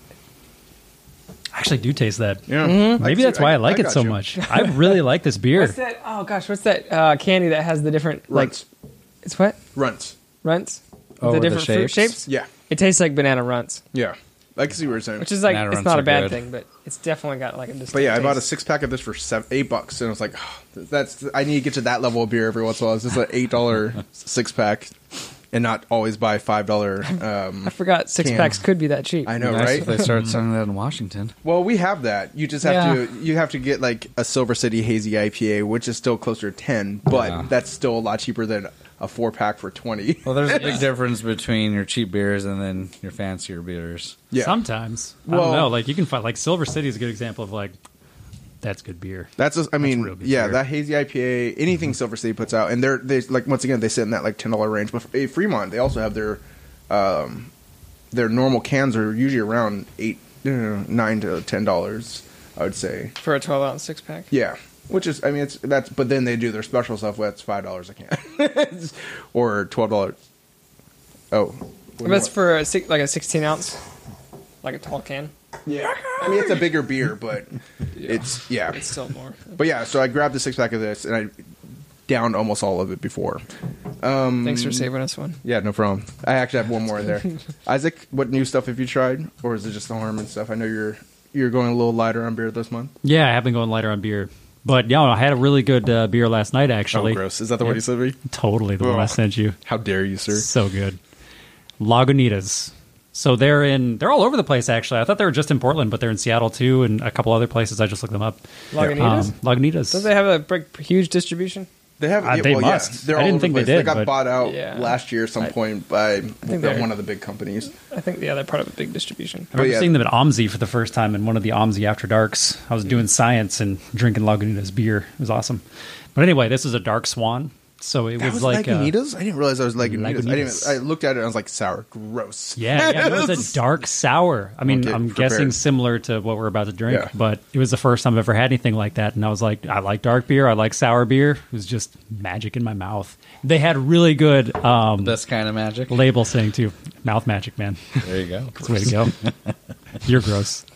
S3: I actually do taste that.
S2: Yeah,
S4: Mm-hmm.
S3: Maybe that's why I like it
S2: got
S3: so
S2: you.
S3: much. I really like this beer.
S4: What's that? Oh gosh, what's that candy that has the different
S2: Runts.
S4: like? It's what
S2: Runts.
S4: runts?
S5: Oh,
S4: the
S5: with the
S4: different fruit
S5: shapes?
S4: shapes.
S2: Yeah,
S4: It tastes like banana runts,
S2: yeah. I can see what you're saying.
S4: which is like
S5: Banana
S4: it's
S5: runts
S4: not
S5: are
S4: a bad
S5: good.
S4: thing, but it's definitely got like a distinct
S2: But yeah, I bought a
S4: taste.
S2: 6-pack of this for $8, and I was like, oh, "That's I need to get to that level of beer every once in a while." It's just an $8 6-pack, and not always buy $5.
S4: I forgot 6
S2: cans.
S4: packs could be that cheap.
S2: I know,
S5: Nice
S2: right?
S5: if they start selling that in Washington.
S2: Well, we have that. You just have to get like a Silver City Hazy IPA, which is still closer to 10, but
S5: Yeah.
S2: that's still a lot cheaper than a 4-pack for 20.
S5: Well, there's a big difference between your cheap beers and then your fancier beers.
S2: Yeah.
S3: Sometimes. I
S2: Well-
S3: don't know. Like, you can find, like, Silver City is a good example of, like, that's good beer.
S2: That's I mean,
S3: real good
S2: yeah,
S3: beer.
S2: that Hazy IPA, anything Silver City puts out, and they like once again they sit in that like $10 range. But Fremont, they also have their normal cans are usually around $9 to $10. I would say,
S4: For a 12-ounce 6 pack.
S2: yeah. Which is, I mean, that's. But then they do their special stuff. That's $5 a can, or $12. Oh,
S4: That's for a 16 ounce, like a tall can.
S2: yeah. I mean, it's a bigger beer, but it's yeah.
S4: It's still more.
S2: But yeah, so I grabbed the 6-pack of this, and I downed almost all of it before.
S4: Thanks for saving us one.
S2: Yeah, no problem. I actually have one more in there. Isaac, what new stuff have you tried, or is it just the Harmon stuff? I know you're going a little lighter on beer this month.
S3: Yeah, I have been going lighter on beer. But, yeah, I had a really good beer last night, actually.
S2: Oh, gross! Is that the one you sent me?
S3: Totally the one I
S2: Oh.
S3: sent you.
S2: How dare you, sir?
S3: So good. Lagunitas. So they're all over the place, actually. I thought they were just in Portland, but they're in Seattle, too, and a couple other places. I just looked them up.
S4: Lagunitas?
S3: Lagunitas.
S4: Don't they have a huge distribution?
S2: They have.
S3: They must.
S2: They're
S3: I
S2: all
S3: didn't
S2: over
S3: think
S2: the
S3: they
S2: place.
S3: did,
S2: They got
S3: but-
S2: bought out
S4: Yeah.
S2: last year at some point by
S4: they're-
S2: one of the big companies.
S4: I think they're part of a big distribution.
S3: I remember
S2: yeah.
S3: seeing them at OMSI for the first time in one of the OMSI After Darks. I was doing science and drinking Lagunitas beer. It was awesome. But anyway, this is a Dark Swan. So it
S2: That
S3: was
S2: was
S3: like
S2: Lagunitas? I didn't realize that was Lagunitas.
S3: Lagunitas.
S2: I looked at it and I was like, sour, gross.
S3: Yeah, it was a dark sour. I mean,
S2: Okay,
S3: I'm
S2: prepared.
S3: guessing similar to what we're about to drink,
S2: Yeah.
S3: but it was the first time I've ever had anything like that. And I was like, I like dark beer. I like sour beer. It was just magic in my mouth. They had really good
S5: This kind of magic.
S3: label saying, too. Mouth magic, man.
S5: There you go.
S3: That's the way to go. You're gross.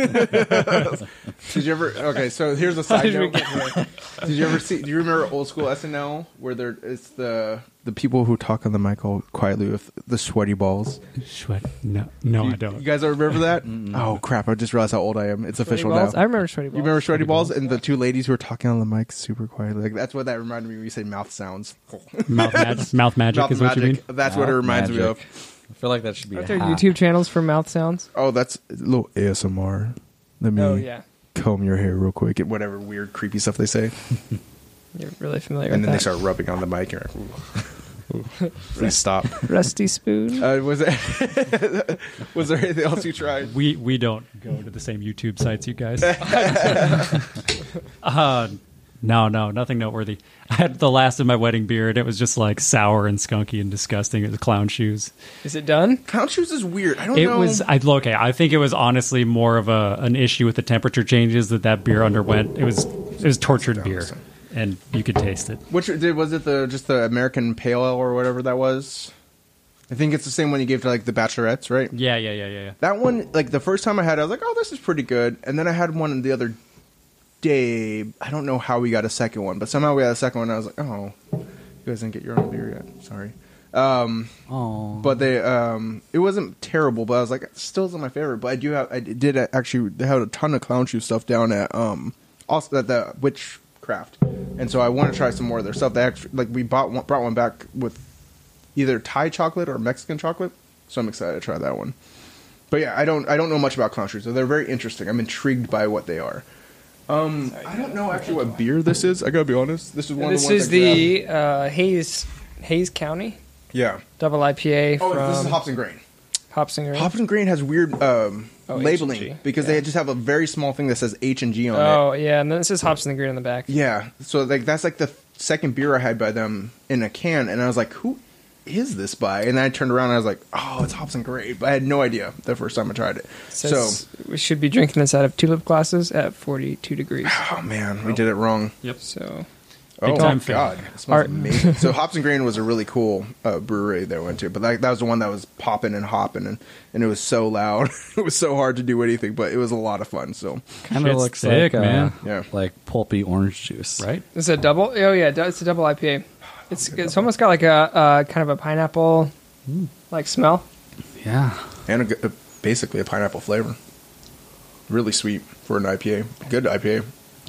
S2: Did you ever? Okay, so here's a side note. Did you ever see? Do you remember old school SNL where it's the people who talk on the mic all quietly with the sweaty balls?
S3: Sweat. No, I don't.
S2: You guys don't remember that? Oh crap! I just realized how old I am. It's official
S4: Balls?
S2: now.
S4: I remember sweaty balls.
S2: You remember sweaty balls and the two ladies who were talking on the mic super quietly? Like that's what that reminded me when you say mouth sounds.
S3: Mouth magic
S2: Mouth
S3: is what you mean?
S2: magic. That's what it
S5: Mouth
S2: reminds me
S5: magic.
S2: of.
S5: I feel like that should be
S4: Aren't
S5: a
S4: there
S5: hat.
S4: YouTube channels for mouth sounds?
S2: Oh, that's a little ASMR. Let me
S4: Oh yeah,
S2: comb your hair real quick and whatever weird creepy stuff they say.
S4: you're really familiar
S2: And
S4: with
S2: then they
S4: that.
S2: start rubbing on the mic. And you're like, ooh. Please stop.
S4: Rusty spoon.
S2: Was there anything else you tried?
S3: We don't go to the same YouTube sites, you guys. No, nothing noteworthy. I had the last of my wedding beer, and it was just like sour and skunky and disgusting. It was clown shoes.
S4: Is it done?
S2: Clown shoes is weird. I don't
S3: It
S2: know.
S3: was. I think it was honestly more of an issue with the temperature changes that beer underwent. It was tortured beer, and you could taste it.
S2: Which was it? Just the American Pale Ale or whatever that was. I think it's the same one you gave to like the Bachelorettes, right?
S3: Yeah.
S2: That one, like the first time I had it, I was like, "Oh, this is pretty good." And then I had one the other day. I don't know how we got a second one, but somehow we got a second one. And I was like, "Oh, you guys didn't get your own beer yet. Sorry."
S5: Oh,
S2: But they, it wasn't terrible, but I was like, it still isn't my favorite. But I did actually. They had a ton of clown shoe stuff down at also at the Witchcraft, and so I want to try some more of their stuff. They actually we brought one back with either Thai chocolate or Mexican chocolate, so I'm excited to try that one. But yeah, I don't know much about clown shoes, so they're very interesting. I'm intrigued by what they are. I don't know actually what beer this is. I gotta be honest. This is one.
S4: This
S2: of the ones
S4: is
S2: I grabbed.
S4: the Hayes County
S2: Yeah.
S4: double IPA
S2: Oh,
S4: from
S2: this is Hops and Grain.
S4: Hops and Grain.
S2: Hops and Grain has weird labeling
S4: H&G.
S2: because they just have a very small thing that says H&G on it.
S4: Oh yeah, and then it says Hops and Grain on the back.
S2: Yeah, so like that's like the second beer I had by them in a can, and I was like, who is this by? And then I turned around and I was like, oh, it's Hops and Grain. But I had no idea the first time I tried it.
S4: Says we should be drinking this out of tulip glasses at 42 degrees.
S2: Oh man, we did it wrong.
S4: So
S2: Oh
S3: Big time
S2: my
S3: fan.
S2: god, it smells amazing. So Hops and Grain was a really cool brewery that I went to, but that was the one that was popping and hopping, and it was so loud. It was so hard to do anything, but it was a lot of fun. So
S5: Kind of
S3: Shit's
S5: looks
S3: thick,
S5: like
S3: man.
S2: Yeah.
S5: like pulpy orange juice.
S3: Right?
S4: it's a double. Oh yeah, it's a double IPA. It's almost got like a kind of a pineapple like smell.
S5: Yeah.
S2: and basically a pineapple flavor. Really sweet for an IPA. Good IPA.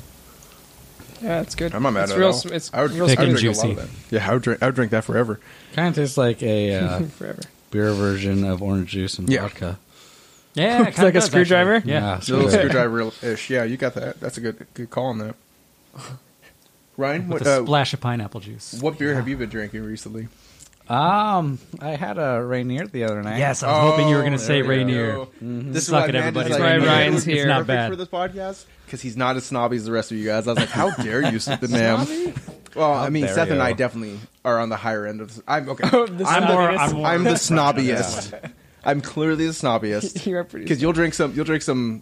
S4: Yeah, it's good.
S2: I'm not mad
S4: it's
S2: at
S4: real.
S2: it. All.
S4: It's
S2: I would,
S4: real
S3: Thick
S2: I would
S3: and
S2: drink a lot
S3: juicy.
S2: of that. Yeah, I would drink that forever.
S5: Kind of tastes like a
S4: forever.
S5: beer version of orange juice and
S2: Yeah.
S5: vodka.
S3: Yeah,
S4: It's like a screwdriver.
S3: Yeah.
S2: A little screwdriver-ish. Yeah, you got that. That's a good call on that. Ryan,
S3: With
S2: what,
S3: a splash of pineapple juice.
S2: what beer have you been drinking recently?
S5: I had a Rainier the other night.
S3: Yes, I was hoping you were going to say
S2: there we
S3: Rainier.
S2: go. This is
S3: Suck
S2: why
S3: it, everybody.
S4: That's why Ryan's here.
S3: It's not
S2: perfect
S3: bad.
S2: for this podcast because he's not as snobby as the rest of you guys. I was like, how dare you, sit the man? Well, I mean,
S5: dare
S2: Seth and
S5: you.
S2: I definitely are on the higher end of. I'm okay.
S4: The
S2: I'm the
S4: snobbiest.
S2: snobbiest. I'm clearly the snobbiest
S4: You are pretty.
S2: because you'll drink some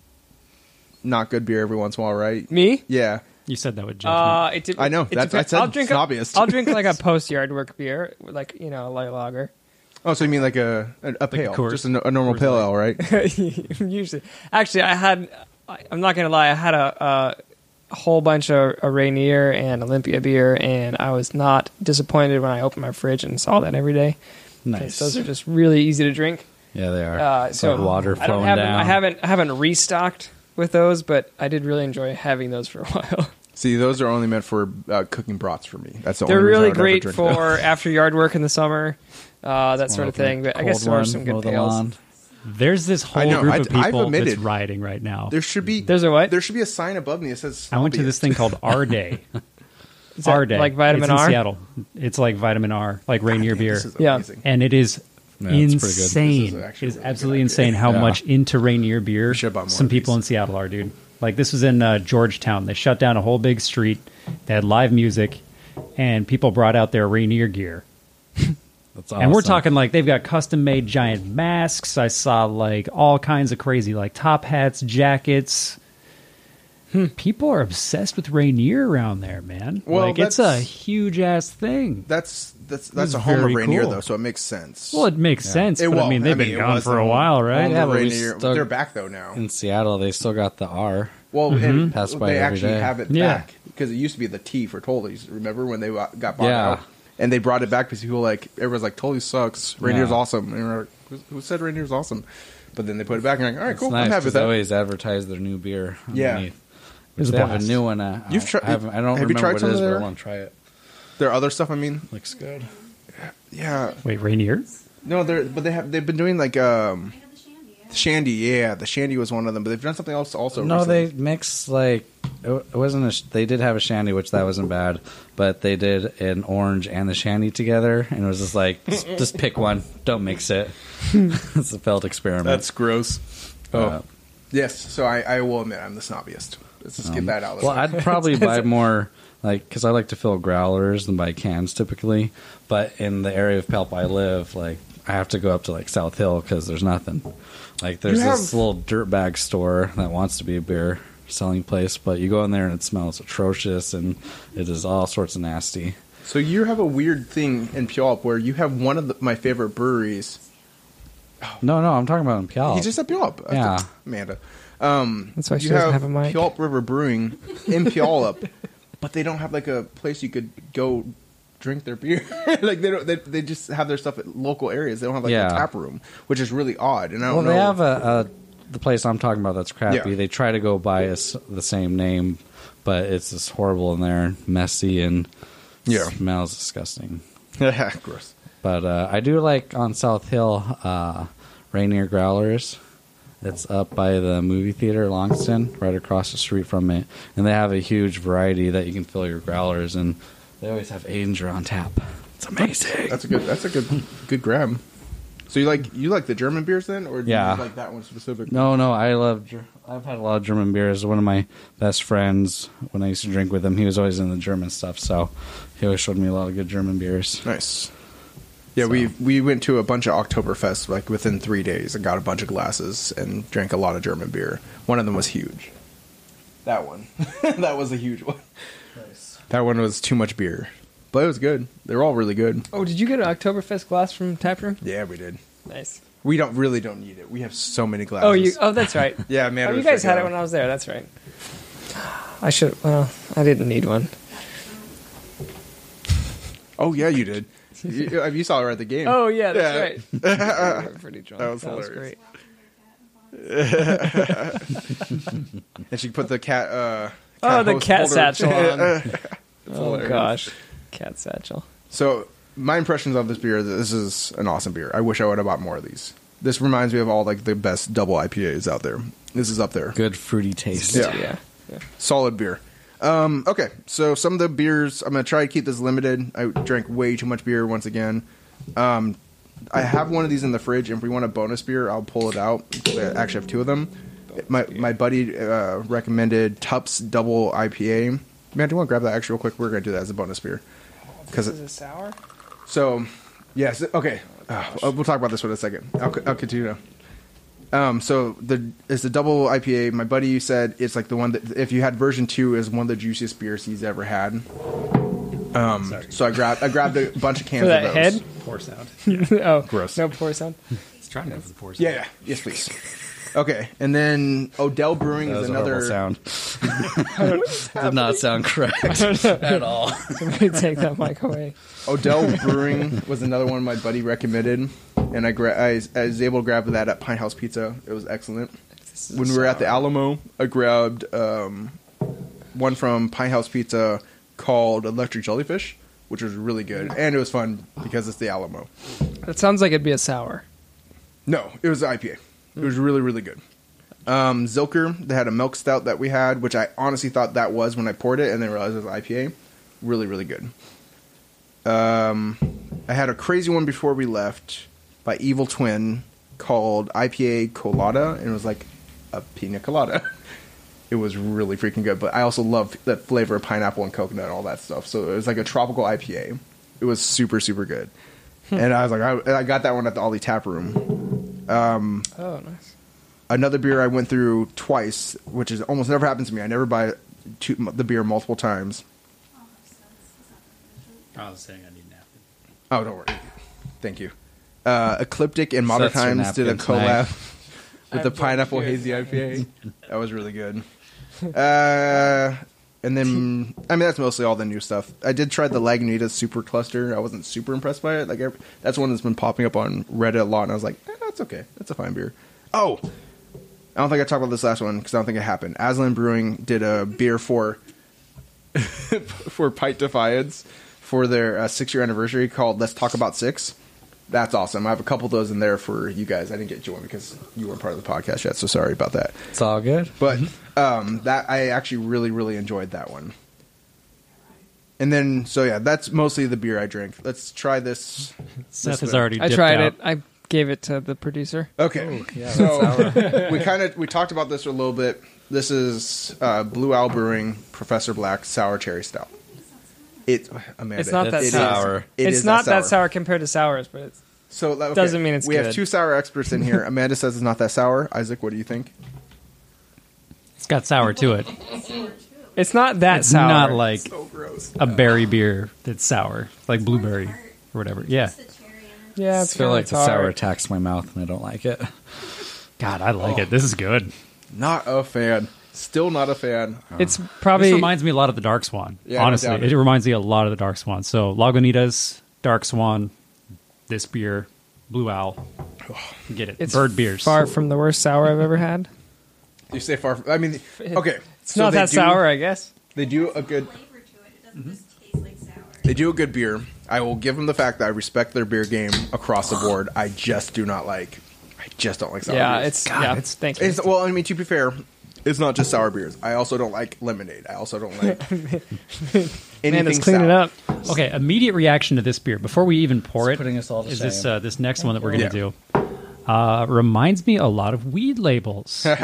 S2: not good beer every once in a while, right?
S4: Me?
S2: Yeah.
S3: You said that with judgment.
S4: It did,
S2: I know.
S4: it
S2: That's- I
S4: depends.
S2: said
S4: I'll drink
S2: snobbiest.
S4: I'll drink like a post yard work beer, like a light lager.
S2: Oh, so you mean like a pale,
S3: Coors.
S2: just a normal
S3: Coors
S2: pale
S3: Light.
S2: ale, right?
S4: Usually, actually, I'm not gonna lie. I had a whole bunch of a Rainier and Olympia beer, and I was not disappointed when I opened my fridge and saw that every day. 'Cause
S5: Nice.
S4: Those are just really easy to drink.
S5: Yeah, they are. It's
S4: So
S5: like water
S4: I don't
S5: flowing
S4: have
S5: down.
S4: I haven't restocked with those, but I did really enjoy having those for a while.
S2: See, those are only meant for cooking brats for me. That's the
S4: They're
S2: only reason I
S4: really
S2: would ever
S4: great
S2: drink
S4: for after yard work in the summer, that sort of
S5: Open a
S4: thing. But I
S5: cold
S4: guess there are
S5: one,
S4: some
S5: mow
S4: good
S5: the
S4: pails.
S5: lawn.
S3: There's this whole
S2: I know.
S3: group
S2: I've
S3: of people that's
S2: admitted.
S3: riding right now.
S2: There should be.
S4: There's a what?
S2: There should be a sign above me that says.
S3: I went to this
S2: snobbiest.
S3: thing called R Day.
S4: Is that
S3: R Day.
S4: like Vitamin
S3: it's in
S4: R?
S3: Seattle. It's like Vitamin R, like Rainier beer.
S2: This is
S4: Yeah.
S2: amazing.
S3: And it is
S5: Yeah, it's pretty good.
S3: insane.
S2: This is
S3: It
S2: actually
S3: is
S2: really
S3: absolutely
S2: good
S3: insane how
S5: Yeah.
S3: much into Rainier beer
S2: should buy more
S3: some
S2: of
S3: people
S2: these.
S3: in Seattle are, dude. Like this was in Georgetown. They shut down a whole big street. They had live music, and people brought out their Rainier gear.
S5: That's awesome.
S3: And we're talking like they've got custom made giant masks. I saw like all kinds of crazy like top hats, jackets. People are obsessed with Rainier around there, man.
S2: Well,
S3: like it's a
S2: that's-
S3: huge ass thing.
S2: That's
S3: is
S2: a home of
S3: very
S2: Rainier
S3: cool.
S2: though, so it makes sense.
S3: Well, it makes sense,
S2: It
S3: but I
S2: will.
S3: mean they've been
S2: it
S3: gone
S2: was
S3: for
S2: the
S3: a while, right?
S2: home
S5: Yeah,
S2: of
S5: but we
S2: Rainier.
S5: still-
S2: They're back though now.
S5: in Seattle. They still got the R.
S2: Well, and
S5: Pass by
S2: they
S5: every
S2: actually
S5: day.
S2: have it
S3: Yeah.
S2: back because it used to be the T for Tully's. Remember when they got bought
S5: Yeah.
S2: out? And they brought it back because people everyone's like, Tully sucks. Rainier's
S5: Yeah.
S2: awesome. And we're like, who said Rainier's awesome? But then they put it back and like, all right,
S5: It's
S2: cool.
S5: nice
S2: I'm happy
S5: 'cause
S2: with
S5: they
S2: that.
S5: always advertise their new beer.
S2: Yeah.
S5: underneath.
S3: was a
S5: They have a
S3: blast.
S5: new one.
S2: You've tried-
S5: I don't
S2: have you
S5: remember
S2: tried
S5: what
S2: some
S5: it is,
S2: of
S5: but
S2: their-
S5: I want to try it.
S2: Their other stuff, I mean,
S5: Looks good.
S2: yeah.
S3: Wait, Rainier?
S2: No, they've been doing like
S6: I got the shandy.
S2: Shandy. Yeah, the Shandy was one of them. But they've done something else also.
S5: No,
S2: recently.
S5: they mix like it wasn't. They did have a shandy, which that wasn't bad, but they did an orange and the shandy together, and it was just like just pick one, don't mix it. It's a failed experiment.
S2: That's gross.
S5: Uh,
S2: Yes, so I will admit I'm the snobbiest. Let's just get that out.
S5: Well, I'd probably buy more, like, because I like to fill growlers than buy cans typically. But in the area of Palp I live, like, I have to go up to like South Hill because there's nothing. Like, there's
S2: You
S5: this
S2: have-
S5: little dirtbag store that wants to be a beer selling place, but you go in there and it smells atrocious and it is all sorts of nasty.
S2: So you have a weird thing in Puyallup where you have one of my favorite breweries.
S5: No, I'm talking about in Puyallup.
S2: He just said Puyallup.
S4: Yeah.
S2: Amanda.
S4: That's why she
S2: you
S4: doesn't have a mic.
S2: Puyallup River Brewing in Puyallup, but they don't have like a place you could go drink their beer. Like they don't. They just have their stuff at local areas. They don't have like
S5: Yeah.
S2: a tap room, which is really odd. And I
S5: Well,
S2: don't know.
S5: they have the place I'm talking about that's crappy.
S2: Yeah.
S5: They try to go by the same name, but it's just horrible in there, messy, and
S2: Yeah.
S5: smells disgusting.
S2: Gross.
S5: But I do like on South Hill, Rainier Growlers. It's up by the movie theater, Longston, right across the street from it. And they have a huge variety that you can fill your growlers, and they always have Ainger on tap. It's amazing.
S2: That's a good grab. So you like the German beers then, or do
S5: Yeah.
S2: you like that one specifically?
S5: No, I've had a lot of German beers. One of my best friends, when I used to drink with him, he was always in the German stuff, so he always showed me a lot of good German beers.
S2: Nice. Yeah,
S3: So-
S2: we went to a bunch of Oktoberfest like within 3 days and got a bunch of glasses and drank a lot of German beer. One of them was huge. That one. That was a huge one. That one was too much beer. But it was good. They were all really good.
S4: Oh, did you get an Oktoberfest glass from Taproom?
S2: Yeah, we did.
S4: Nice.
S2: We don't need it. We have so many glasses.
S4: Oh, that's right.
S2: Yeah, man.
S4: Oh, you guys had it when I was there. That's right. I should. Well, I didn't need one.
S2: Oh, yeah, you did. You saw her at the game.
S4: Oh yeah, that's right. We were pretty drunk.
S2: That was
S4: great.
S2: hilarious. And she put the cat.
S4: Oh, the
S2: host
S4: cat
S2: holder-
S4: satchel on. Oh
S2: hilarious.
S4: gosh, cat satchel.
S2: So my impressions of this beer, this is an awesome beer. I wish I would have bought more of these. This reminds me of all like the best double IPAs out there. This is up there.
S5: Good fruity taste.
S2: Yeah. Solid beer. Okay, so some of the beers, I'm going to try to keep this limited. I drank way too much beer once again. I have one of these in the fridge, and if we want a bonus beer, I'll pull it out. I actually have two of them. My buddy recommended Tup's Double IPA. Man, do you want to grab that actually real quick? We're going to do that as a bonus beer.
S4: This is a sour.
S2: So, yes, okay. We'll talk about this one in a second. I'll continue now. So it's the double IPA. My buddy said it's like the one that if you had version 2 is one of the juiciest beers he's ever had. So I grabbed a bunch of cans
S4: For that
S2: of those.
S4: head?
S3: Pour sound.
S4: Oh,
S2: Gross.
S4: No pour sound.
S3: It's trying to go for the pour sound.
S2: Yeah. Yes, please. Okay, and then Odell Brewing
S5: That
S2: is
S5: was a
S2: another
S5: horrible sound. Did not sound correct at all.
S4: Somebody take that mic away.
S2: Odell Brewing was another one my buddy recommended, and I was able to grab that at Pine House Pizza. It was excellent. When we were at the Alamo, I grabbed one from Pine House Pizza called Electric Jellyfish, which was really good, and it was fun because it's the Alamo.
S4: That sounds like it'd be a sour.
S2: No, it was IPA. It was really, really good. Zilker, they had a milk stout that we had, which I honestly thought that was when I poured it, and then realized it was IPA. Really, really good. I had a crazy one before we left by Evil Twin called IPA Colada, and it was like a pina colada. It was really freaking good, but I also love that flavor of pineapple and coconut and all that stuff. So it was like a tropical IPA. It was super, super good. And I was like, I got that one at the Ollie Tap Room.
S4: Oh, nice.
S2: Another beer I went through twice, which is almost never happens to me. I never buy the beer multiple times.
S3: I was saying I need a napkin.
S2: Oh, don't worry. Thank you. Ecliptic and Modern
S5: That's your
S2: Times did a
S5: napkin tonight.
S2: collab with the Pineapple Hazy IPA. That was really good. And then, I mean, that's mostly all the new stuff. I did try the Lagunitas Super Cluster. I wasn't super impressed by it. Like, that's one that's been popping up on Reddit a lot, and I was like, that's okay. That's a fine beer. Oh, I don't think I talked about this last one because I don't think it happened. Aslan Brewing did a beer for Pint Defiance for their 6-year anniversary called Let's Talk About 6. That's awesome. I have a couple of those in there for you guys. I didn't get you one because you weren't part of the podcast yet, so sorry about that.
S5: It's all good.
S2: But that I actually really, really enjoyed that one. And then, so yeah, that's mostly the beer I drink. Let's try this.
S3: Seth
S2: this
S3: has
S2: one.
S3: already
S4: I
S3: dipped
S4: tried
S3: out.
S4: it. I gave it to the producer.
S2: Okay,
S5: Yeah,
S2: so we talked about this a little bit. This is Blue Owl Brewing Professor Black Sour Cherry Stout. Amanda,
S4: It's not that
S5: It's
S4: sour.
S5: sour.
S2: It
S4: It's
S2: is
S4: not that sour compared to sours, but it's
S2: So okay,
S4: Doesn't mean it's
S2: we
S4: good.
S2: have 2 sour experts in here. Amanda says it's not that sour. Isaac, what do you think?
S3: It's got sour to it.
S4: it's not that
S3: It's
S4: sour.
S3: not like
S2: So gross.
S3: a berry beer that's sour, like blueberry or whatever. Yeah.
S4: Yeah,
S5: I
S4: it's
S5: feel
S4: kinda
S5: like the
S4: tart.
S5: sour attacks my mouth and I don't like it.
S3: God, I like it. This is good.
S2: Not a fan. Still not a fan.
S4: It's probably
S3: This reminds me a lot of the Dark Swan.
S2: Yeah, no
S3: honestly,
S2: doubt.
S3: it reminds me a lot of the Dark Swan. So Lagunitas, Dark Swan, this beer, Blue Owl. Get it?
S4: it's
S3: Bird beers.
S4: far from the worst sour I've ever had.
S2: You say far. I mean, okay.
S4: It's not that sour, I guess.
S2: They do a good.
S6: Flavor to it. It doesn't just taste like sour.
S2: They do a good beer. I will give them the fact that I respect their beer game across the board. I just do not like. I just don't like sour
S4: Yeah,
S2: beers.
S4: it's yeah. Thank you.
S2: It's well. I mean, to be fair, it's not just sour beers. I also don't like lemonade. I also don't like anything
S4: Man, let's clean
S2: sour.
S4: it up.
S3: Okay, immediate reaction to this beer before we even pour
S5: It's
S3: it.
S5: putting us all to
S3: is
S5: shame.
S3: this this next one that we're gonna
S2: Yeah.
S3: do? Reminds me a lot of weed labels. Like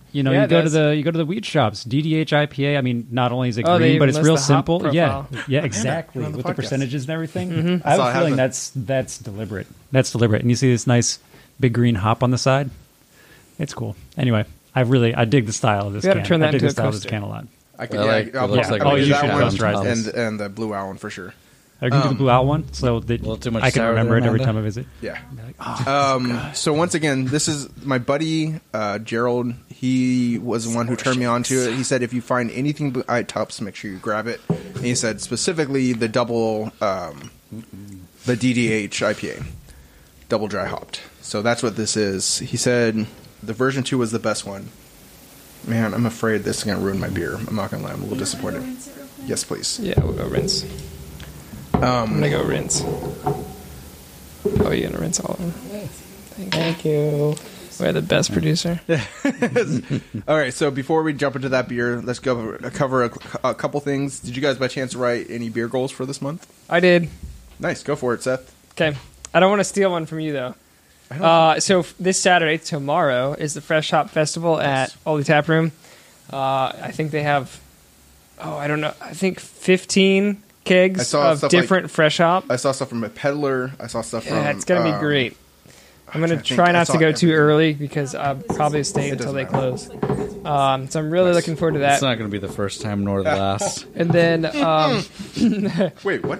S3: You know,
S4: Yeah,
S3: you go to
S4: that's-
S3: the weed shops. DDH IPA. I mean, not only is it
S4: Oh, they
S3: green,
S4: even
S3: but it's
S4: list
S3: real
S4: the hop
S3: simple. Yeah,
S4: profile.
S3: yeah, exactly.
S2: on the
S3: With the
S2: podcast.
S3: percentages and everything.
S4: Mm-hmm.
S3: I have
S2: saw
S3: a
S2: it
S3: feeling
S2: happen.
S3: that's deliberate. That's deliberate. And you see this nice big green hop on the side. It's cool. Anyway, I dig the style of this
S4: We gotta
S3: can.
S4: turn that
S3: I dig
S4: into
S3: the
S4: a
S3: style of this
S4: coaster.
S3: can a lot.
S2: I can,
S5: I like-
S2: I'll
S5: it looks
S2: put-
S5: like
S2: I mean,
S3: a-
S2: that
S3: you should
S2: one
S3: try this.
S2: and the Blue Owl one for sure.
S3: I can do the Blue Owl one, so that
S5: little too much
S3: I can
S5: sour
S3: remember
S5: there,
S3: it every
S5: Amanda?
S3: time I visit.
S2: Yeah.
S3: Be like, oh,
S2: So once again, this is my buddy Gerald. He was the one who turned me on to it. He said if you find anything Blue Eye Tops, make sure you grab it. And he said specifically the double, the DDH IPA, double dry hopped. So that's what this is. He said the version 2 was the best one. Man, I'm afraid this is gonna ruin my beer. I'm not gonna lie. I'm a little disappointed. Yes, please.
S4: Yeah, we'll go rinse. I'm gonna go rinse. Oh, you're gonna rinse all of them. Thank you. We're the best producer.
S2: All right, so before we jump into that beer, let's cover a couple things. Did you guys by chance write any beer goals for this month?
S4: I did.
S2: Nice, go for it, Seth.
S4: Okay. I don't want to steal one from you though. This Saturday, tomorrow, is the Fresh Hop Festival at Oldie Tap Room. I think they have, I don't know, I think 15
S2: I
S4: kegs
S2: saw
S4: of
S2: stuff
S4: different Fresh Hop.
S2: I saw stuff from a peddler. I saw stuff from.
S4: Yeah, it's going to be great. I'm going to
S2: I think
S4: try
S2: I
S4: not
S2: saw
S4: to go too
S2: everything.
S4: early because I'll probably stay
S2: It
S4: until they
S2: doesn't
S4: close. So I'm really looking forward to
S5: It's
S4: that.
S5: not going to be the first time nor the last.
S4: And then
S2: Wait, what?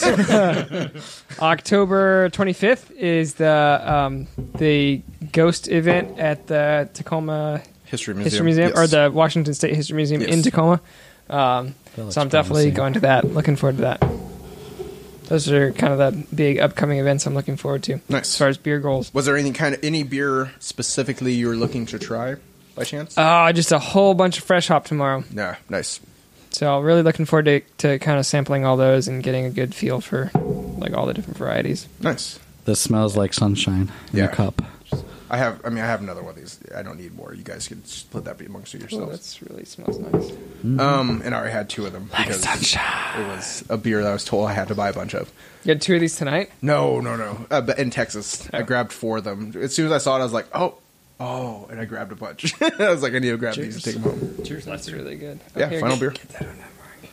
S4: October 25th is the Ghost event at the Tacoma
S2: History Museum.
S4: History Museum,
S2: Yes.
S4: or the Washington State History Museum in
S2: Yes.
S4: Tacoma.
S5: looks
S4: So I'm definitely
S5: promising.
S4: going to that. Looking forward to that. Those are kind of the big upcoming events I'm looking forward to.
S2: Nice.
S4: As far as beer goals.
S2: Was there any beer specifically you were looking to try by chance?
S4: Just a whole bunch of fresh hop tomorrow.
S2: Yeah, nice.
S4: So really looking forward to kind of sampling all those and getting a good feel for like all the different varieties.
S2: Nice.
S5: This smells like sunshine in
S2: Yeah.
S5: a cup.
S2: I have another one of these. I don't need more. You guys can split that amongst
S4: Oh,
S2: yourselves.
S4: that really smells nice.
S2: And I already had 2 of them because it was a beer that I was told I had to buy a bunch of.
S4: You had 2 of these tonight?
S2: No. But in Texas, I grabbed 4 of them. As soon as I saw it, I was like, oh, and I grabbed a bunch. I was like, I need to grab these and take them home.
S4: Cheers. That's really good.
S2: Yeah,
S4: Okay,
S2: final
S4: get-
S2: beer.
S4: get that on that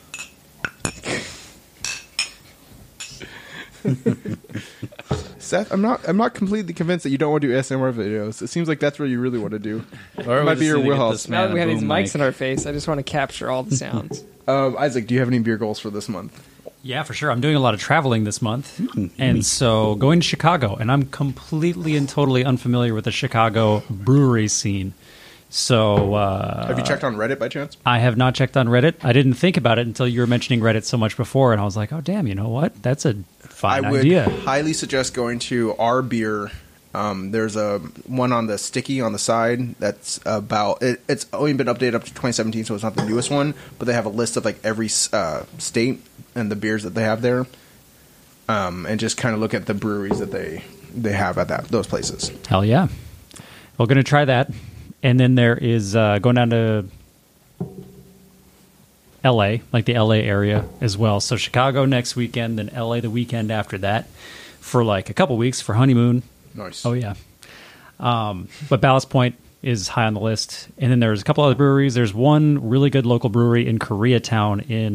S2: Seth, I'm not completely convinced that you don't want to do ASMR videos. It seems like that's what you really want to do.
S5: Or
S2: Might be your wheelhouse.
S4: Now that we have these mics in our face, I just want to capture all the sounds.
S2: Isaac, do you have any beer goals for this month?
S3: yeah, for sure. I'm doing a lot of traveling this month, and so going to Chicago, and I'm completely and totally unfamiliar with the Chicago brewery scene. So
S2: Have you checked on Reddit by chance?
S3: I have not checked on Reddit. I didn't think about it until you were mentioning Reddit so much before, and I was like, oh, damn, you know what? That's a fine
S2: I would
S3: idea.
S2: highly suggest going to our beer. There's a one on the sticky on the side that's about it's only been updated up to 2017, so it's not the newest one, but they have a list of like every state and the beers that they have there, and just kind of look at the breweries that they have at those places.
S3: Hell yeah. We're going to try that. And then there is going down to L.A., like the L.A. area as well. So Chicago next weekend, then L.A. the weekend after that for like a couple weeks for honeymoon.
S2: Nice.
S3: Oh, yeah. But Ballast Point is high on the list. And then there's a couple other breweries. There's one really good local brewery in Koreatown in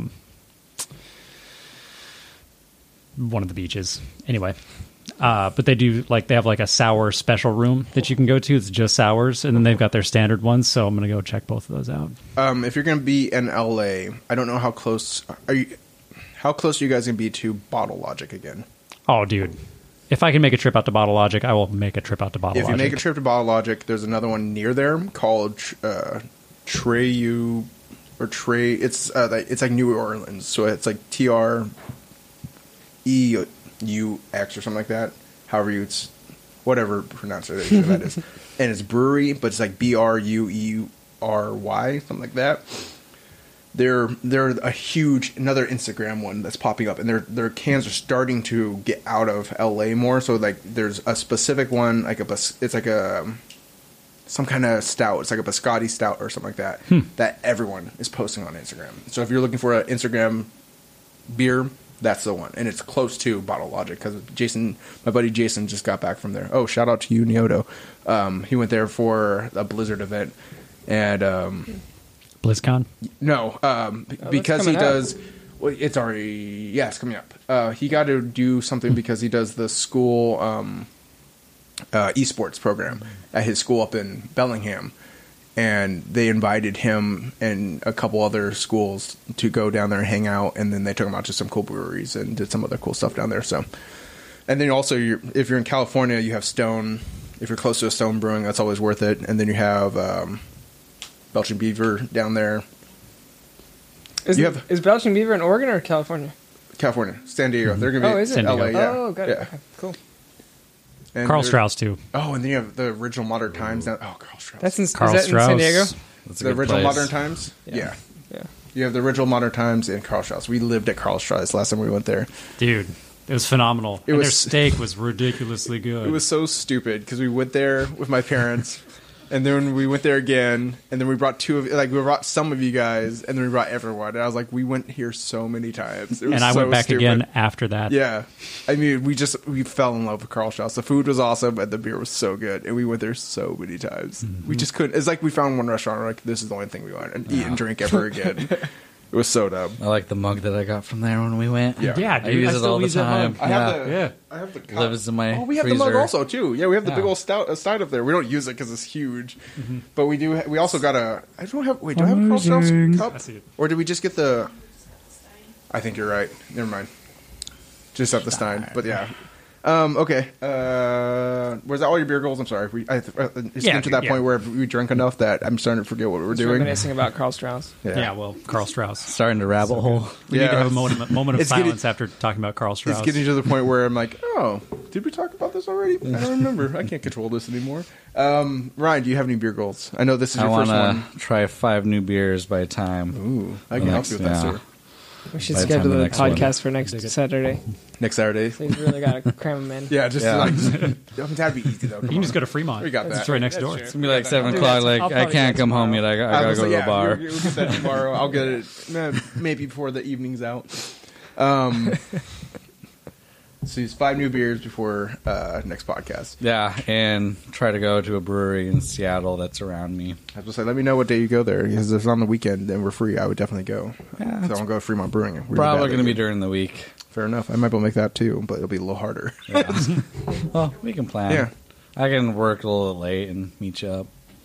S3: one of the beaches. Anyway. But they have like a sour special room that you can go to. It's just sours, and then they've got their standard ones. So I'm going to go check both of those out.
S2: If you're going to be in LA, I don't know how close are you. How close are you guys going to be to Bottle Logic again?
S3: Oh, dude. If I can make a trip out to Bottle Logic, I will make a trip out to Bottle
S2: If
S3: Logic.
S2: you make a trip to Bottle Logic, there's another one near there called Treyu or Trey. It's like New Orleans, so it's like TREUX or something like that. However, it's whatever pronunciation that is, and it's brewery, but it's like BRUERY, something like that. They're a huge another Instagram one that's popping up, and their cans are starting to get out of LA more. So like, there's a specific one like it's like a some kind of stout. It's like a biscotti stout or something like that that everyone is posting on Instagram. So if you're looking for an Instagram beer, That's the one, and it's close to Bottle Logic because Jason, my buddy Jason, just got back from there. Oh, shout out to you, Nyoto. He went there for a Blizzard event, and
S3: BlizzCon.
S2: no, because he
S4: coming up.
S2: does. Well, it's already it's coming up. He got to do something because he does the school esports program at his school up in Bellingham. And they invited him and a couple other schools to go down there and hang out. And then they took him out to some cool breweries and did some other cool stuff down there. So, and then also, if you're in California, you have Stone. If you're close to a Stone Brewing, that's always worth it. And then you have Belching Beaver down there.
S4: Is Belching Beaver in Oregon or California?
S2: California, San Diego. They're going to be
S4: Oh, is it?
S2: in LA. Yeah.
S4: Oh, got it.
S2: Yeah.
S4: Okay, cool.
S2: And
S3: Carl
S2: there-
S3: Strauss too.
S2: Oh, and then you have the original Modern Times. Now. Oh, Carl Strauss.
S4: That's in,
S3: Carl
S4: is that in San Diego?
S3: Strauss.
S5: That's a
S2: the
S5: good
S2: original
S5: place.
S2: Modern Times. Yeah.
S4: Yeah.
S2: You have the original Modern Times and Carl Strauss. We lived at Carl Strauss last time we went there.
S3: Dude, it was phenomenal.
S2: It
S3: And
S2: was-
S3: their steak was ridiculously good.
S2: It was so stupid because we went there with my parents, and then we went there again, and then we brought we brought some of you guys, and then we brought everyone. And I was like, we went here so many times. It was
S3: and I
S2: so
S3: went back
S2: stupid.
S3: again after that.
S2: Yeah, I mean, we fell in love with Carl Strauss. The food was awesome, and the beer was so good, and we went there so many times. We just couldn't. It's like we found one restaurant, we're like, this is the only thing we want, and eat and drink ever again. It was so dumb.
S5: I like the mug that I got from there when we went.
S2: Yeah.
S3: Yeah,
S5: I
S3: dude.
S5: use
S3: I
S5: it
S3: still
S5: all the
S3: use that
S5: time.
S3: mug.
S2: I have I have the cup.
S5: Lives in my
S2: Oh, we have the mug
S5: freezer.
S2: also too. Yeah, we have the big
S5: Yeah.
S2: old side up there. We don't use it because it's huge, but we do. We also got a. I don't have. Wait, do I have a Carl Strauss cup?
S3: I see it.
S2: Or did we just get the? I think you're right. Never mind. Just at the Stein, but yeah. Okay. Was that all your beer goals? I'm sorry. It's getting to that point where we drank enough that I'm starting to forget what we're
S4: Just
S2: doing.
S4: reminiscing about Carl Strauss.
S3: Yeah, well, Carl Strauss.
S5: Starting to rabbit hole.
S3: We need to have a moment of
S2: It's getting-
S3: silence after talking about Carl Strauss.
S2: It's getting to the point where I'm like, oh, did we talk about this already? I don't remember. I can't control this anymore. Ryan, do you have any beer goals? I know this is
S5: I
S2: your
S5: want
S2: first one.
S5: to try 5 new beers by time.
S2: Ooh, I can help you with that,
S5: Yeah.
S2: sir.
S4: We should
S5: By the
S4: schedule
S5: time the
S4: the
S5: next one.
S4: podcast for next Saturday.
S2: Next Saturday.
S4: So he's really got to cram them in.
S2: Yeah, just
S5: Yeah.
S2: like that'd be easy though.
S3: You can just go to Fremont.
S2: We got
S3: It's
S2: that.
S3: right next door.
S5: It's going to be like 7
S4: Dude,
S5: o'clock. Like,
S4: I'll
S5: I
S4: probably
S5: can't
S4: get it
S5: come home yet. I gotta
S2: was
S5: go
S2: like,
S5: to a bar.
S2: We'll get that tomorrow. I'll get it maybe before the evening's out. So it's 5 new beers before next podcast.
S5: Yeah, and try to go to a brewery in Seattle that's around me.
S2: I was gonna say, let me know what day you go there because if it's on the weekend and we're free, I would definitely go.
S5: Yeah,
S2: So I want to go to Fremont Brewing. Really
S5: Probably
S2: badly.
S5: going to be during the week.
S2: Fair enough. I might be able to make that too, but it'll be a little harder.
S5: Well, we can plan.
S2: Yeah.
S5: I can work a little late and meet up.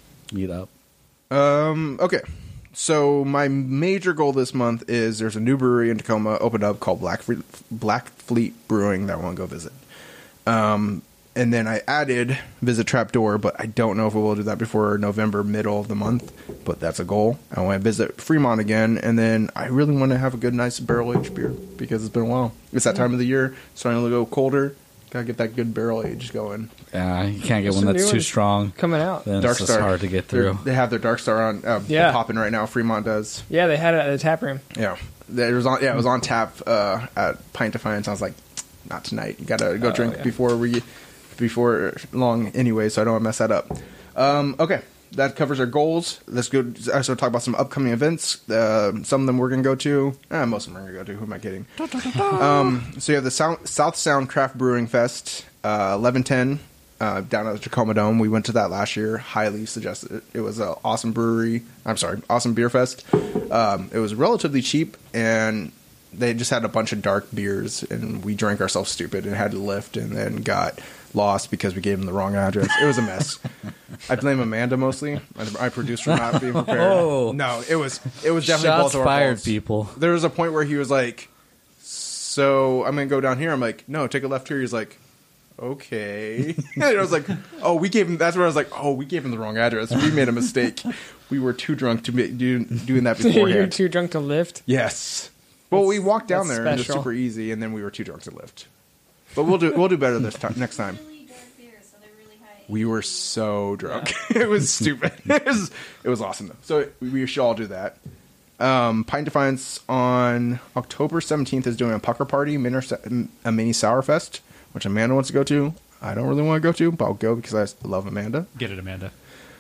S2: Okay. So my major goal this month is there's a new brewery in Tacoma opened up called Black Fleet Brewing that I want to go visit. And then I added Visit Trapdoor, but I don't know if we will do that before November, middle of the month. But that's a goal. I want to visit Fremont again, and then I really want to have a good, nice barrel-aged beer because it's been a while. It's that time of the year, starting to go colder. Gotta get that good barrel age going.
S5: Yeah, you can't get
S4: There's
S5: one
S4: some
S5: that's
S4: new
S5: too
S4: ones
S5: strong.
S4: Coming out.
S5: Then
S2: Dark
S5: it's just
S2: Star.
S5: hard to get through.
S2: They have their Dark Star on
S4: Yeah.
S2: popping right now. Fremont does.
S4: Yeah, they had it at the tap room.
S2: Yeah, it was on. Yeah, it was on tap at Pint Defiance. I was like, not tonight. You gotta go drink
S4: yeah.
S2: before long anyway, so I don't want to mess that up. Okay, that covers our goals. Let's go. Also talk about some upcoming events. Some of them we're gonna go to. Most of them we're gonna go to. Who am I kidding? So you have the South Sound Craft Brewing Fest, 11/10. Down at the Tacoma Dome. We went to that last year. Highly suggested it. It was an awesome awesome beer fest. It was relatively cheap, and they just had a bunch of dark beers, and we drank ourselves stupid and had to lift, and then got lost because we gave them the wrong address. It was a mess. I blame Amanda mostly. I produced for not being prepared.
S5: Oh.
S2: No, it was definitely
S5: Shots
S2: both of our
S5: fired,
S2: faults.
S5: people.
S2: There was a point where he was like, "So I'm gonna go down here." I'm like, "No, take a left here." He's like, "Okay." And I was like, "Oh, we gave him." That's where I was like, "Oh, we gave him the wrong address. We made a mistake. We were too drunk to be doing that
S4: You're
S2: beforehand."
S4: too drunk to lift.
S2: Yes. Well, we walked down
S4: that's
S2: there and it was
S4: special.
S2: super easy, and then we were too drunk to lift. But we'll do better this time. Next time.
S6: Really dark beers, so they're really high.
S2: We were so drunk. It was stupid. It was awesome though. So we should all do that. Pint Defiance on October 17th is doing a pucker party, a mini sour fest, which Amanda wants to go to. I don't really want to go to, but I'll go because I love Amanda.
S3: Get it, Amanda.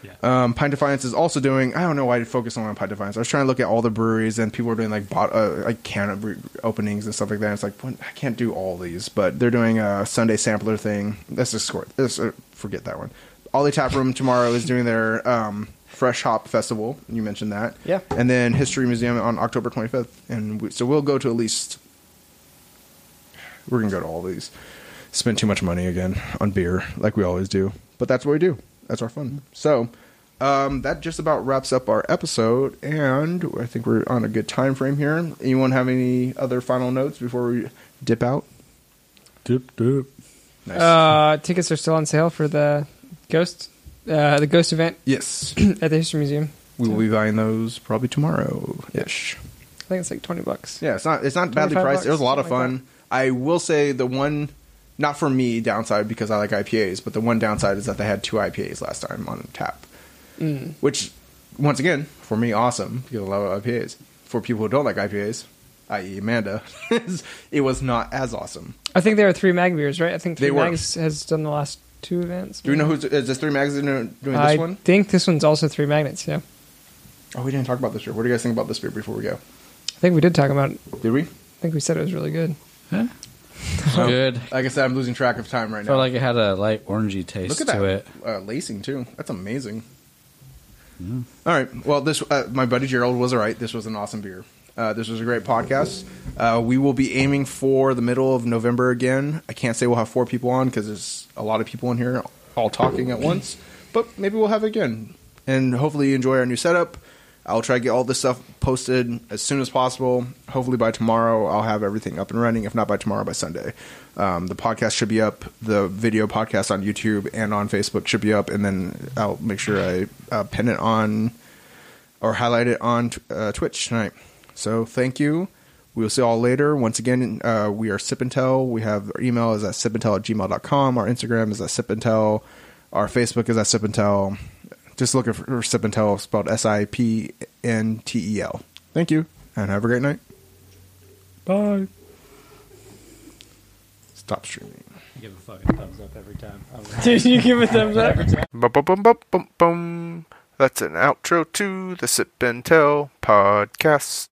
S2: Pint Defiance is also doing. I don't know why I focus on Pint Defiance. I was trying to look at all the breweries, and people are doing like can openings and stuff like that. It's like I can't do all these, but they're doing a Sunday sampler thing. Let's just forget that one. Ollie Tap Room tomorrow is doing their Fresh Hop Festival. You mentioned that,
S4: Yeah.
S2: And then History Museum on October 25th, and so we'll go to at least. We're gonna go to all these. Spend too much money again on beer, like we always do, but that's what we do. That's our fun. So that just about wraps up our episode, and I think we're on a good time frame here. Anyone have any other final notes before we dip out?
S5: Dip.
S2: Nice.
S4: Tickets are still on sale for the Ghost event
S2: Yes,
S4: at the History Museum.
S2: we will be buying those probably tomorrow-ish.
S4: I think it's like $20.
S2: Yeah, it's not badly priced. It was a lot of
S4: something
S2: fun.
S4: like
S2: I will say the one, not for me, downside because I like IPAs, but the one downside is that they had 2 IPAs last time on tap. Which, once again, for me, awesome because I love IPAs. For people who don't like IPAs, i.e. Amanda, it was not as awesome.
S4: I think there are 3 mag beers, right? I think
S2: They
S4: 3
S2: were.
S4: Mags has done the last 2 events.
S2: Do we know is this 3 Mags doing this
S4: I
S2: one?
S4: think this one's also 3 Magnets, yeah.
S2: Oh, we didn't talk about this beer. What do you guys think about this beer before we go?
S4: I think we did talk about it.
S2: Did we?
S4: I think we said it was really good.
S5: Good.
S2: Like I said, I'm losing track of time right now.
S5: Felt like it had a light orangey taste
S2: Look at
S5: to
S2: that
S5: it.
S2: lacing too. That's amazing. All right. Well, this my buddy Gerald was all right. This was an awesome beer. This was a great podcast. We will be aiming for the middle of November again. I can't say we'll have 4 people on because there's a lot of people in here all talking at once. But maybe we'll have it again. And hopefully you enjoy our new setup. I'll try to get all this stuff posted as soon as possible. Hopefully by tomorrow I'll have everything up and running. If not by tomorrow, by Sunday. The podcast should be up. The video podcast on YouTube and on Facebook should be up. And then I'll make sure I pin it on or highlight it on Twitch tonight. So thank you. We'll see you all later. Once again, we are Sip and Tell. We have our email is at sipandtell@gmail.com. Our Instagram is at Sip and Tell. Our Facebook is at Sip and Tell. Just looking for Sip and Tell, spelled SIPNTEL. Thank you, and have a great night.
S3: Bye.
S2: Stop streaming.
S3: Give a fucking thumbs up every time.
S4: Did you give a thumbs up?
S1: Bum, bum, bum, bum, bum, bum. That's an outro to the Sip and Tell podcast.